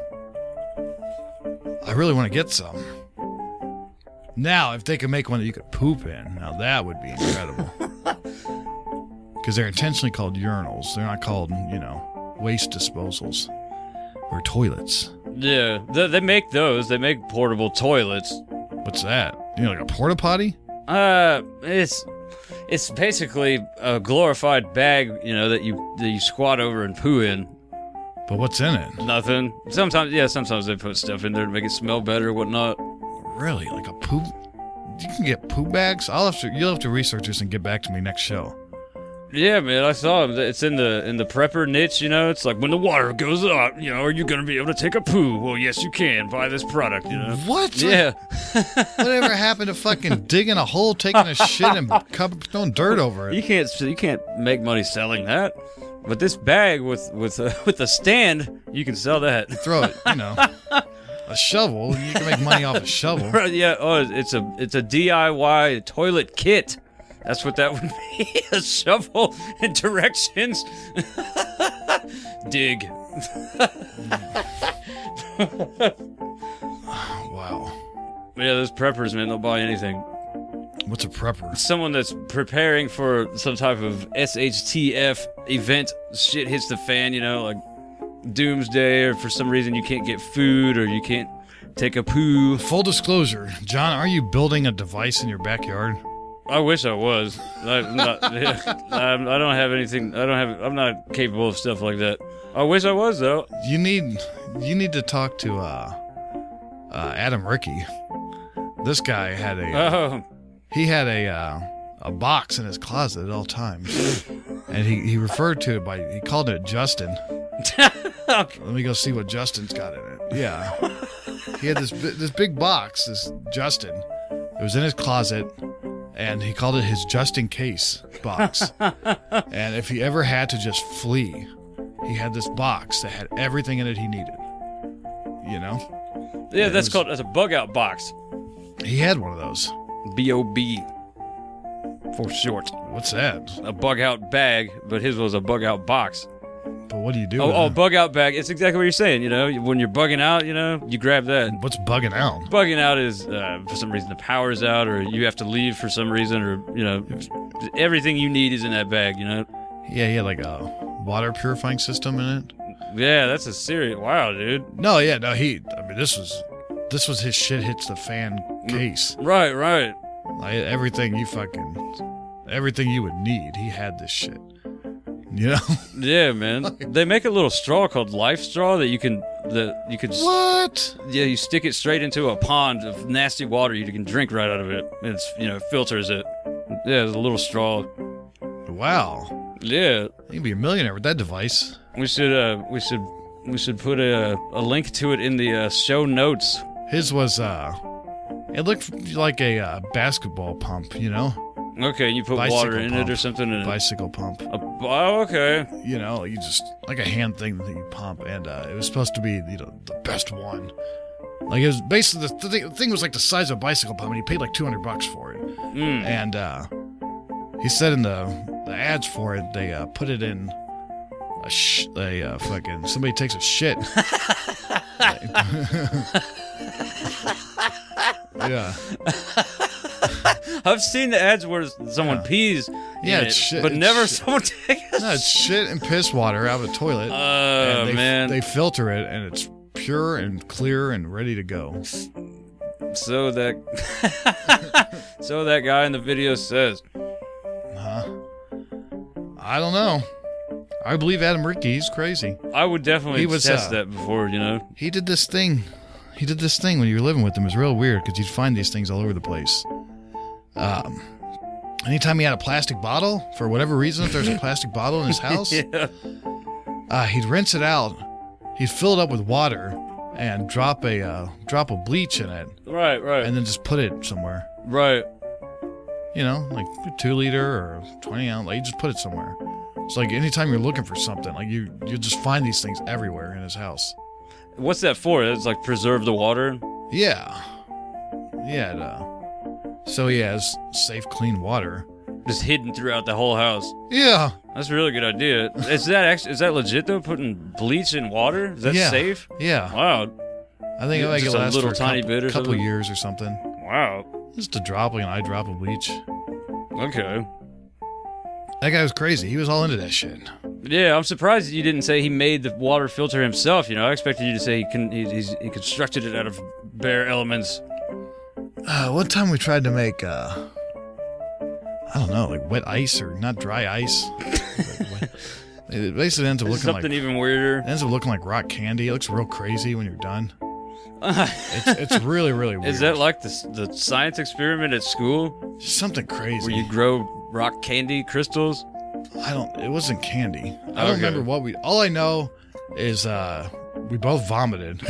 I really want to get some. Now, if they could make one that you could poop in, now that would be incredible. Because they're intentionally called urinals. They're not called, you know, waste disposals or toilets. Yeah, they, they make those. They make portable toilets. What's that? You know, like a porta potty? Uh, it's it's basically a glorified bag, you know, that you that you squat over and poo in. But what's in it? Nothing. Sometimes, yeah, sometimes they put stuff in there to make it smell better, whatnot. Really? Like a poop? You can get poop bags? I'll have to. You'll have to research this and get back to me next show. Yeah, man, I saw it. It's in the in the prepper niche, you know. It's like when the water goes up, you know, are you gonna be able to take a poo? Well, yes, you can. Buy this product, you know. What? Yeah. Whatever happened to fucking digging a hole, taking a shit, and cup- throwing dirt over You it? can't you can't make money selling that. But this bag with with uh, with a stand, you can sell that. Throw it, you know. A shovel, you can make money off a shovel. Right, yeah. Oh, it's a it's a D I Y toilet kit. That's what that would be. A shovel and directions. Dig. Wow. Yeah, those preppers, man, they'll buy anything. What's a prepper? Someone that's preparing for some type of S H T F event, shit hits the fan, you know, like doomsday, or for some reason you can't get food or you can't take a poo. Full disclosure, John, are you building a device in your backyard? I wish I was. I'm not, I'm, I don't have anything. I don't have. I'm not capable of stuff like that. I wish I was though. You need you need to talk to uh, uh, Adam Rickey. This guy had a Oh, he had a uh, a box in his closet at all times, and he, he referred to it by he called it Justin. okay. Let me go see what Justin's got in it. Yeah, he had this bi- this big box. This Justin. It was in his closet, and he called it his just in case box. And if he ever had to just flee, he had this box that had everything in it he needed. You know, Yeah, it that's was- called that's a bug out box. he had one of those. B O B for short. What's that? A bug out bag, but his was a bug out box. But what do you do? Oh, with oh, it? bug out bag. It's exactly what you're saying. You know, when you're bugging out, you know, you grab that. What's bugging out? Bugging out is uh, for some reason the power's out, or you have to leave for some reason, or you know, everything you need is in that bag. You know. Yeah, he had like a water purifying system in it. Yeah, that's a serious. Wow, dude. No, yeah, no, he. I mean, this was this was his shit hits the fan case. Right, right. Like, everything you fucking, everything you would need, he had this shit. You know Yeah, man. They make a little straw called Life Straw that you can that you could. what? Yeah, you stick it straight into a pond of nasty water. You can drink right out of it. It's you know filters it. Yeah, it's a little straw. Wow. Yeah, You can be a millionaire with that device. we should. Uh, we should. We should put a a link to it in the uh, show notes. His was, uh, it looked like a uh, basketball pump, you know? Okay, you put Bicycle water in pump. it or something. And Bicycle pump. a, oh, okay. You know, you just, like a hand thing that you pump, and uh, it was supposed to be, you know, the best one. Like, it was basically, the, th- the thing was like the size of a bicycle pump, and he paid like two hundred bucks for it. Mm. And uh, he said in the, the ads for it, they uh, put it in a, sh- a uh, fucking, somebody takes a shit. Yeah. I've seen the ads where someone Yeah. pees, in Yeah, it, it's shit- but it's never shit. someone takes. No, it's shit and piss water out of a toilet. Oh and they, man! They filter it, and it's pure and clear and ready to go. So that, so that guy in the video says, Huh? I don't know. I believe Adam Rickey. He's crazy. I would definitely He was, test uh, that before, you know. He did this thing. He did this thing when you were living with him. It was real weird because you'd find these things all over the place. Um, anytime he had a plastic bottle, for whatever reason, if there's a plastic bottle in his house, Yeah. uh, he'd rinse it out. He'd fill it up with water and drop a uh, drop of bleach in it, Right, right, and then just put it somewhere. right. You know, like a two liter or twenty ounce. Like you just put it somewhere. It's like anytime you're looking for something, like you you just find these things everywhere in his house. What's that for? It's like preserve the water. Yeah, yeah. It, uh, so he has safe, clean water. Just hidden throughout the whole house. Yeah, That's a really good idea. Is that actually, is that legit though? Putting bleach in water? Is that Yeah. safe? yeah. Wow. I think Yeah, it like just it a lasts little for a tiny couple, bit or couple something? years or something. Wow. Just a drop, like an eye drop of bleach. Okay. That guy was crazy. He was all into that shit. Yeah, I'm surprised you didn't say he made the water filter himself. You know, I expected you to say he can he, he's, he constructed it out of bare elements. Uh, one time we tried to make, uh, I don't know, like wet ice or not dry ice. But wet- it basically ends up looking Something like even weirder. it ends up looking like rock candy. It looks real crazy when you're done. It's it's really really weird. Is that like the the science experiment at school Just something crazy? where you grow rock candy crystals? I don't. It wasn't candy. I don't Okay. remember what we. All I know is uh, we both vomited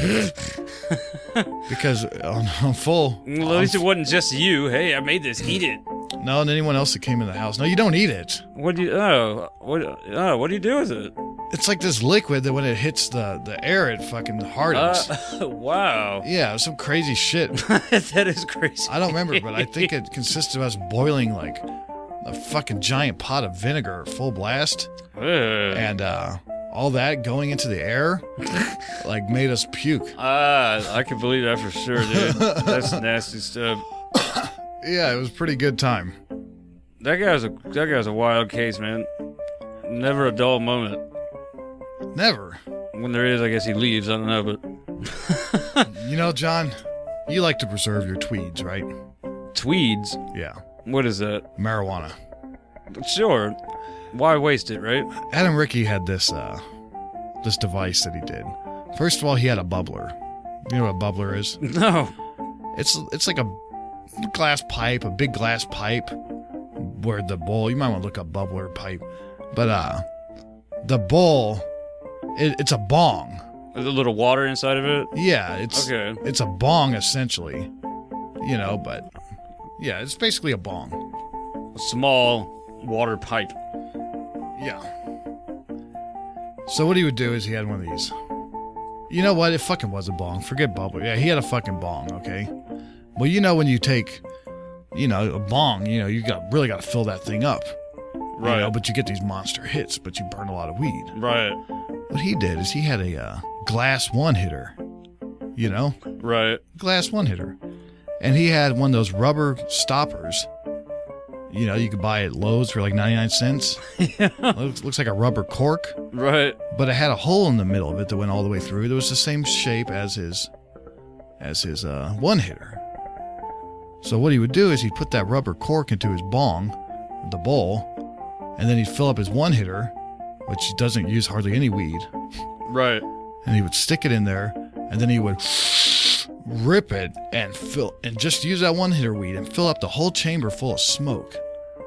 because on, on full. Well, at least it wasn't just you. Hey, I made this. Eat it. No, and anyone else that came in the house. No, you don't eat it. What do you? Oh, what? Oh, what do you do with it? It's like this liquid that when it hits the the air, it fucking hardens. Uh, wow. Yeah, it was some crazy shit. That is crazy. I don't remember, but I think it consists of us boiling like a fucking giant pot of vinegar at full blast, Ugh. and uh, all that going into the air, like made us puke. Ah, I can believe that for sure, dude. That's nasty stuff. Yeah, it was a pretty good time. That guy's a that guy's a wild case, man. Never a dull moment. Never. When there is, I guess he leaves. I don't know, but You know, John, you like to preserve your tweeds, right? tweeds. Yeah. What is that? Marijuana. Sure. Why waste it, right? Adam Rickey had this uh this device that he did. First of all, he had a bubbler. You know what a bubbler is? No. It's it's like a glass pipe, a big glass pipe where the bowl, you might want to look up bubbler pipe. But uh the bowl it, it's a bong. There's a little water inside of it. Yeah, it's Okay. it's a bong essentially. You know, but yeah, it's basically a bong. A small water pipe. Yeah. So what he would do is he had one of these. You know what? It fucking was a bong. Forget bubbler. Yeah, he had a fucking bong, okay? Well, you know when you take, you know, a bong, you know, you got really got to fill that thing up. Right. You know, but you get these monster hits, but you burn a lot of weed. Right. What he did is he had a uh, glass one hitter. You know? Right. Glass one hitter. And he had one of those rubber stoppers. You know, you could buy at Lowe's for like ninety-nine cents. Yeah. Looks, looks like a rubber cork. Right. But it had a hole in the middle of it that went all the way through. It was the same shape as his as his uh, one hitter. So what he would do is he'd put that rubber cork into his bong, the bowl, and then he'd fill up his one hitter, which doesn't use hardly any weed, Right. and he would stick it in there, and then he would rip it and fill and just use that one hitter weed and fill up the whole chamber full of smoke.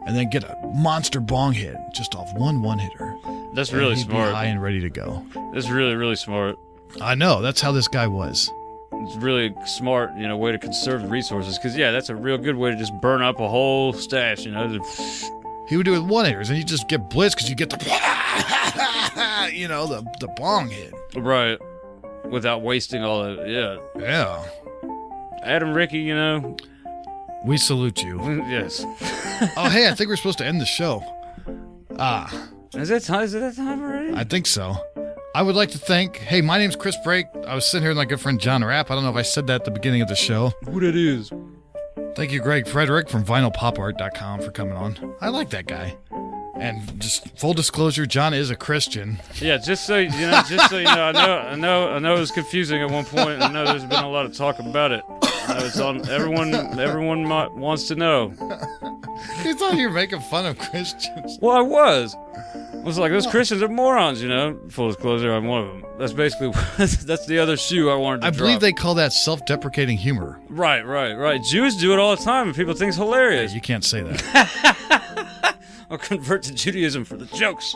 and then get a monster bong hit just off one one hitter. That's And really he'd be smart. high and ready to go. That's really, really smart. I know. That's how this guy was. It's really smart, you know, way to conserve the resources. Because, yeah, that's a real good way to just burn up a whole stash, you know. He would do it with one hitters, and you just get blitzed because you get the, you know, the the bong hit. Right. Without wasting all of yeah. Yeah. Adam Ricky, you know. We salute you. Yes. Oh, hey, I think we're supposed to end the show. Ah, Is that time? Is it that time already? I think so. I would like to thank, hey, my name's Chris Brake. I was sitting here with my good friend John Rapp. I don't know if I said that at the beginning of the show. Who that is? Thank you, Greg Frederick from vinyl pop art dot com for coming on. I like that guy. And just full disclosure, John is a Christian. Yeah, just so you know, just so you know, I know, I know, I know it was confusing at one point. I know there's been a lot of talk about it. I know it's on everyone. Everyone might, wants to know. You thought you were making fun of Christians. Well, I was. I was like, those Christians are morons, you know. Full disclosure, I'm one of them. That's basically that's the other shoe I wanted to I drop. believe they call that self-deprecating humor. Right, right, right. Jews do it all the time, and people think it's hilarious. You can't say that. I'll convert to Judaism for the jokes.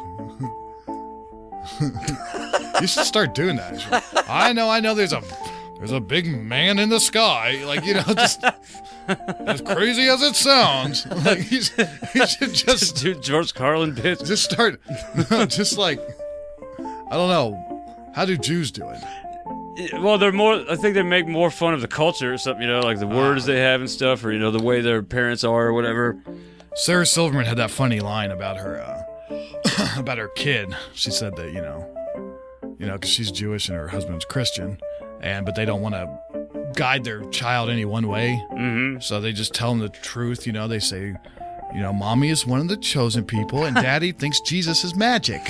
You should start doing that. I know, I know. There's a there's a big man in the sky. Like, you know, just as crazy as it sounds. Like, he's, he should just Do George Carlin bits. just start. No, just like I don't know. How do Jews do it? Well, they're more. I think they make more fun of the culture or something. You know, like the words they have and stuff, or you know, the way their parents are or whatever. Sarah Silverman had that funny line about her uh, about her kid. She said that you know, you know, because she's Jewish and her husband's Christian, and but they don't want to guide their child any one way, Mm-hmm. so they just tell them the truth. You know, they say, you know, mommy is one of the chosen people, and daddy thinks Jesus is magic.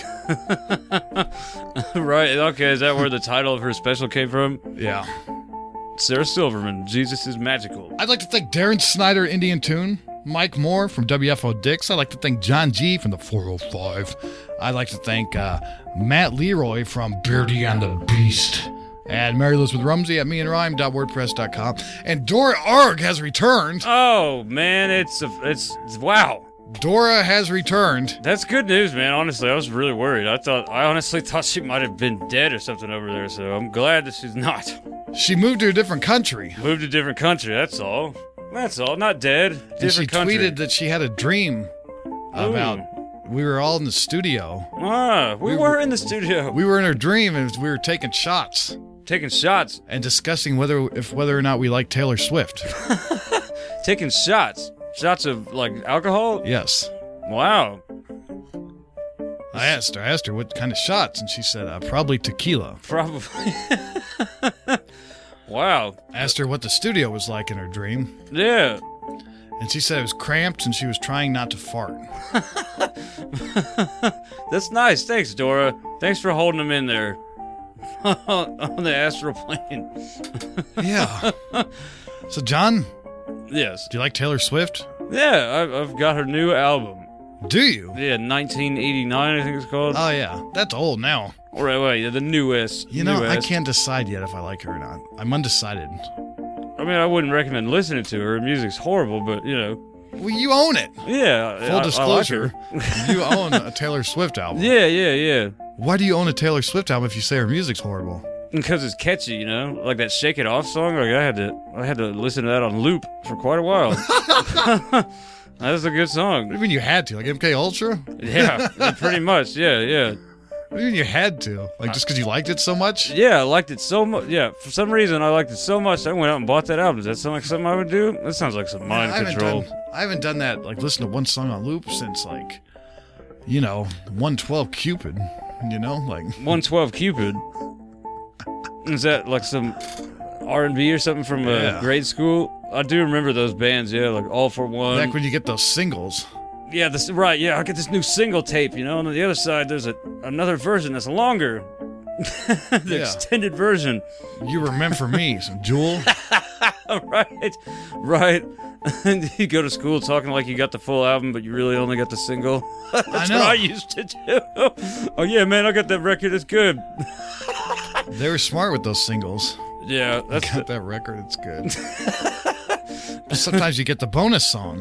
Right. Okay. Is that where the title of her special came from? Yeah. Sarah Silverman. Jesus is magical. I'd like to thank Darren Snyder, Indian Tune, Mike Moore from W F O Dix. I'd like to thank John G from the four oh five. I'd like to thank uh, Matt Leroy from Beardy and the Beast. And Mary Elizabeth Rumsey at me and rhyme dot wordpress dot com. And Dora Arg has returned. Oh man, it's a, it's, it's wow. Dora has returned. That's good news, man. Honestly, I was really worried. I thought I honestly thought she might have been dead or something over there. So I'm glad that she's not. She moved to a different country. Moved to a different country. That's all. That's all. Not dead. Different And she country. tweeted that she had a dream about we were all in the studio. Ah, we, We were were- in the studio We were in her dream and we were taking shots taking shots. and discussing whether if whether or not we like Taylor Swift. Taking shots. Shots of like alcohol. Yes. Wow. I asked her. I asked her what kind of shots, and she said uh, probably tequila. Probably. Wow. I asked her what the studio was like in her dream, Yeah. and she said it was cramped, and she was trying not to fart. That's nice. Thanks, Dora. Thanks for holding them in there on the astral plane. Yeah. So, John, Yes. do you like Taylor Swift? Yeah, I've, I've got her new album. Do you? Yeah, nineteen eighty-nine, I think it's called. Oh yeah, that's old now. Or wait, wait, the newest. You know, I newest. can't decide yet if I like her or not. I'm undecided. I mean, I wouldn't recommend listening to her. Her music's horrible, but you know. Well, you own it. Yeah. I- I Full like disclosure, her. you own a Taylor Swift album. Yeah, yeah, yeah. Why do you own a Taylor Swift album if you say her music's horrible? Because it's catchy, you know, like that "Shake It Off" song. Like I had to, I had to listen to that on loop for quite a while. That's a good What do song. you mean you had to? Like M K Ultra? Yeah, pretty much. Yeah, yeah, What do you mean you had to? Like just because you liked it so much? yeah. I liked it so much. Yeah, for some reason I liked it so much. I went out and bought that album. Does that sound like something I would do? That sounds like some mind I haven't control. done. I haven't done that. Like listen to one song on loop since like, you know, one twelve Cupid. You know, like one twelve Cupid. Is that like some R and B or something from uh, Yeah. grade school? I do remember those bands. Yeah, like All for One. back when you get those singles. Yeah, this right. Yeah, I get this new single tape, you know, and on the other side there's a another version that's longer, the Yeah. extended version. You were meant for me, some Jewel. Right, right. And you go to school talking like you got the full album, but you really only got the single. That's I know. what I used to do. Oh yeah, man, I got that record. It's good. They were smart with those singles. Yeah, that's Got that record, it's good. Sometimes you get the bonus songs.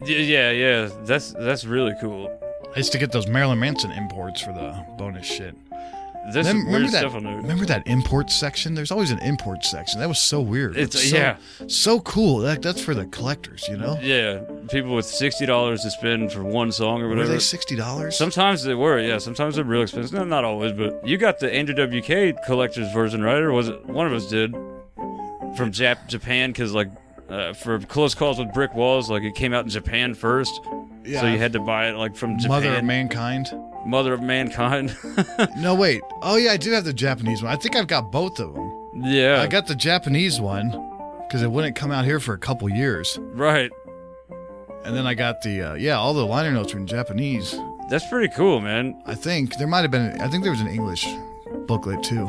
Y- Yeah, yeah. That's that's really cool. I used to get those Marilyn Manson imports for the bonus shit. There's Then some weird remember that? stuff on there. Remember that import section? There's always an import section. That was so weird. It's- so, yeah. so cool. That, that's for the collectors, you know. Yeah, people with sixty dollars to spend for one song or Were whatever. they sixty dollars? Sometimes they were, yeah. Sometimes they're real expensive. No, not always, but you got the Andrew W K collector's version, right? Or was it one of us did from Jap- Japan? Because like uh, for Close Calls with Brick Walls, like it came out in Japan first, Yeah. so you had to buy it like from Japan. Mother of Mankind. Mother of Mankind. No, wait. Oh yeah, I do have the Japanese one. I think I've got both of them. Yeah, I got the Japanese one because it wouldn't come out here for a couple years, right. and then I got the uh, yeah, all the liner notes were in Japanese. That's pretty cool, man. I think there might have been. I think there was an English booklet too.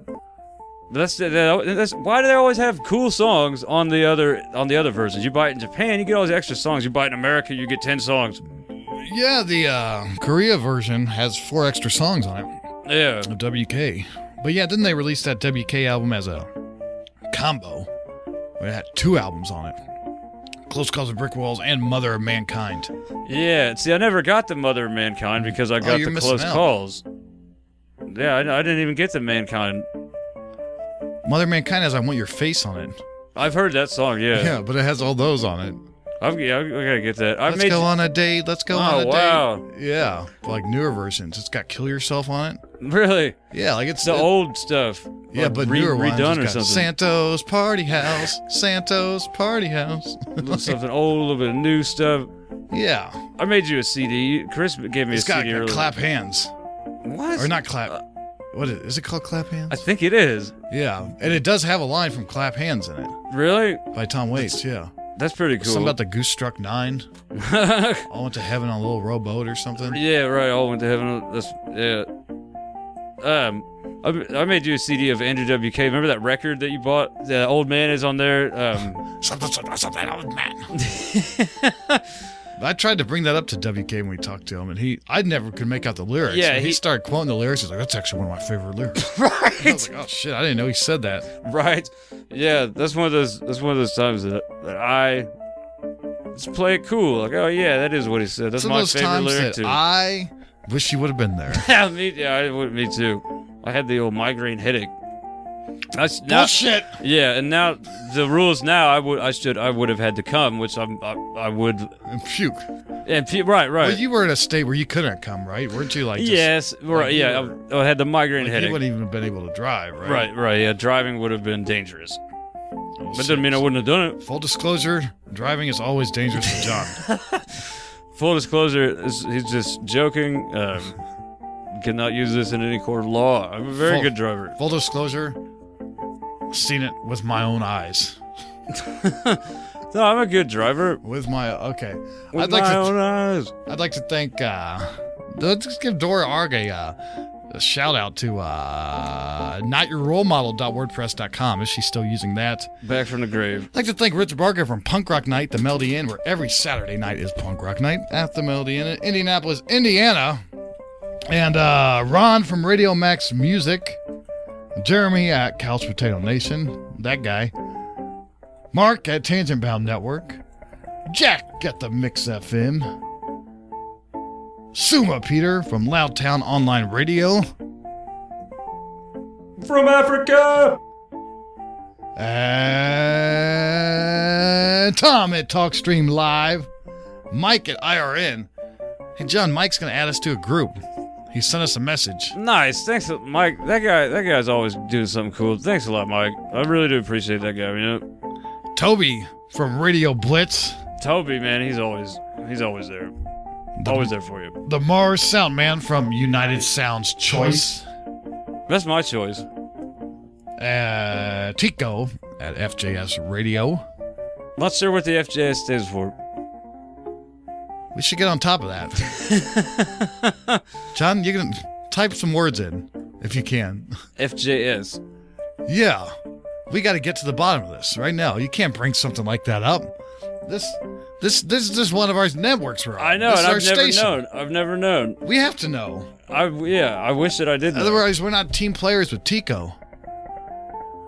But That's, that, that's why do they always have cool songs on the other on the other versions? You buy it in Japan, you get all these extra songs. You buy it in America, you get ten songs. Yeah, the uh, Korea version has four extra songs on it Yeah, of W K. But yeah, didn't they release that W K album as a combo? Where it had two albums on it: Close Calls with Brick Walls and Mother of Mankind. yeah. See, I never got the Mother of Mankind because I got Oh, you're the missing Close out. Calls. Yeah, I, I didn't even get the Mankind. Mother of Mankind has "I Want Your Face" on it. I've heard that song. Yeah, Yeah, but it has all those on it. I've, yeah I, I gotta get that. I Let's made go you- on a date. Let's go Oh, on a wow. date. Yeah, like newer versions. It's got "Kill Yourself" on it. really Yeah, like it's the it- old stuff. Yeah, like but re- newer ones. redone or It's got something. Santos Party House. Santos Party House. Something old, a little bit of new stuff. Yeah, I made you a C D. Chris gave me it's a got C D earlier. clap hands What? or not clap. What is, is it called? Clap Hands? I think it is. Yeah, and it does have a line from Clap Hands in it Really? by Tom Waits. Yeah, That's pretty cool. something about the Goose Struck Nine. All went to heaven on a little rowboat or something. Yeah, right. All went to heaven. That's yeah. Um, I, I made you a C D of Andrew W K. Remember that record that you bought? The Old Man is on there. Um, Something, something, something, old man. I tried to bring that up to W K when we talked to him, and he, I never could make out the lyrics. Yeah, When he, he- started quoting the lyrics. He's like, "That's actually one of my favorite lyrics." right. I was like, "Oh shit, I didn't know he said that." Right. Yeah, that's one of those. That's one of those times that, that I just play it cool. Like, oh yeah, that is what he said. That's Some my of those favorite times lyric that too. I wish you would have been there. yeah, me, yeah, I would, me too. I had the old migraine headache. I, s- now, Bullshit. Yeah, and now the rules now I would I should I would have had to come, which I'm I, I would. And puke. And pe- right, right. Well, you were in a state where you couldn't come, right? Weren't you like? Just, yes, right. like you Yeah, were- I, I had the migraine Like you headache. wouldn't even have been able to drive, right? Right, right. Yeah, driving would have been dangerous. Oh, But shit. doesn't mean I wouldn't have done it. Full disclosure: driving is always dangerous for John. Full disclosure, is- he's just joking. Um, cannot use this in any court of law. I'm a very Full- good driver. Full disclosure: seen it with my own eyes. No, I'm a good driver. With my okay, With I'd like my to. own eyes. I'd like to thank. Uh, let's just give Dora Arg a, uh, a shout out to uh, not your role model dot wordpress dot com. Is she still using that? Back from the grave. I'd like to thank Rich Barker from Punk Rock Night, the Melody Inn, where every Saturday night is Punk Rock Night at the Melody Inn in Indianapolis, Indiana. And uh, Ron from Radio Max Music, Jeremy at Couch Potato Nation, that guy, Mark at Tangent Bound Network, Jack at the Mix F M, Suma Peter from Loudtown Online Radio, From Africa. and Tom at TalkStream Live, Mike at I R N. Hey, John, Mike's going to add us to a group. He sent us a message. Nice. Thanks, Mike. That guy. That guy's always doing something cool. Thanks a lot, Mike. I really do appreciate that guy. You know, Toby from Radio Blitz, Toby, man, he's always he's always there. Always there for you. the Mars Sound Man from United Sounds Choice, That's my choice. uh, Tico at F J S Radio. Not sure what the F J S stands for. We should get on top of that. John, you can type some words in if you can. F J S. Yeah, we got to get to the bottom of this right now. You can't bring something like that up. This, this, this is just one of our networks we're on. I know, This and is I've our never station. known. I've never known. We have to know. I yeah. I wish that I did. Know. Otherwise, we're not team players with Tico.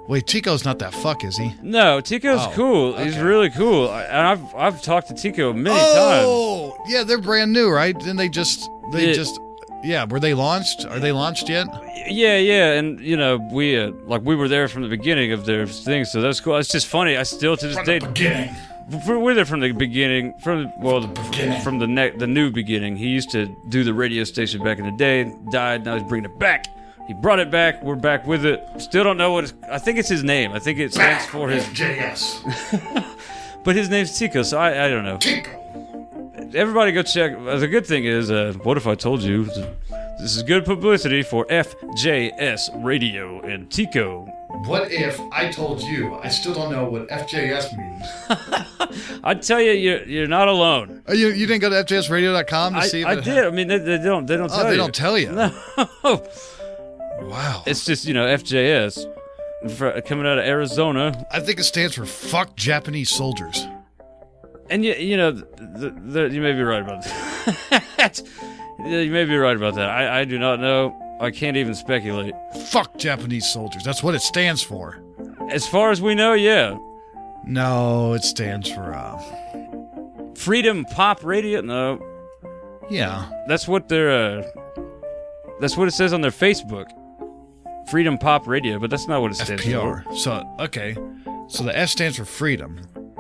Wait, Tico's not that fuck, is he? No, Tico's Oh, cool. He's okay. really cool. I- And I've I've talked to Tico many Oh, yeah, they're brand new, right? Didn't they just they Yeah. just yeah? Were they launched? Are they launched yet? times. Yeah, yeah, and you know we uh, like we were there from the beginning of their thing, so that's cool. It's just funny. I still to this day Beginning. we're we're there from the beginning, from well, the, from the ne- the new beginning. He used to do the radio station back in the day. Died. Now he's bringing it back. He brought it back. We're back with it. Still don't know what it's, I think it's his name. I think it stands for his. F J S. But his name's Tico, so I I don't know. Tico. Everybody go check. Uh, the good thing is, uh, what if I told you? This is good publicity for F J S Radio and Tico. What if I told you? I still don't know what F J S means. I tell you, you're you're not alone. Oh, you you didn't go to F J S radio dot com to I, see if I it did. I mean, they, they don't they don't Oh, tell they you. don't tell you. No. Wow. It's just, you know, F J S fr- coming out of Arizona. I think it stands for fuck Japanese soldiers. And, you, you know, th th th you may be right about that. Yeah, you may be right about that. I, I do not know. I can't even speculate. Fuck Japanese soldiers. That's what it stands for. As far as we know, yeah. No, it stands for uh Freedom Pop Radio? No. yeah. That's what their, uh, that's what it says on their Facebook. Freedom Pop Radio, but that's not what it stands F P for. R. So okay. So the F stands for freedom.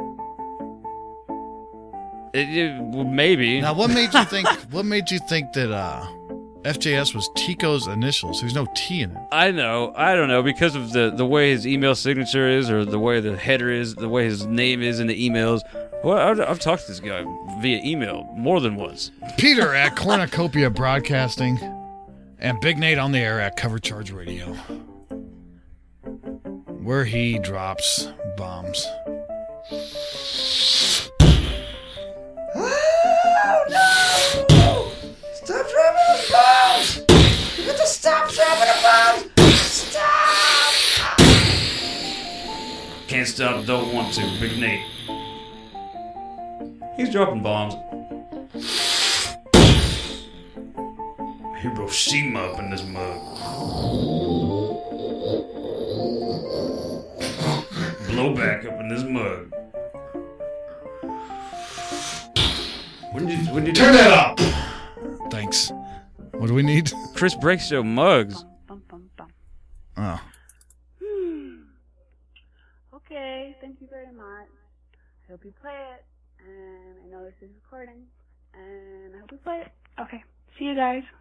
It, it, well, maybe. Now what made you think what made you think that uh F J S was Tico's initials? There's no T in it. I know. I don't know because of the the way his email signature is, or the way the header is, the way his name is in the emails. Well, I've, I've talked to this guy via email more than once. Peter at Cornucopia Broadcasting and Big Nate on the air at Cover Charge Radio, where he drops bombs. Stop dropping the bombs! You got to stop dropping the bombs! Stop! Can't stop, don't want to. Big Nate. He's dropping bombs. Hiroshima up in this mug. Blowback up in this mug. When did you, when did Turn that up. Thanks. What do we need? Chris Break Show mugs? Bum, bum, bum. Oh. Hmm. Okay, thank you very much. I hope you play it, and I know this is recording, and I hope you play it. Okay, see you guys.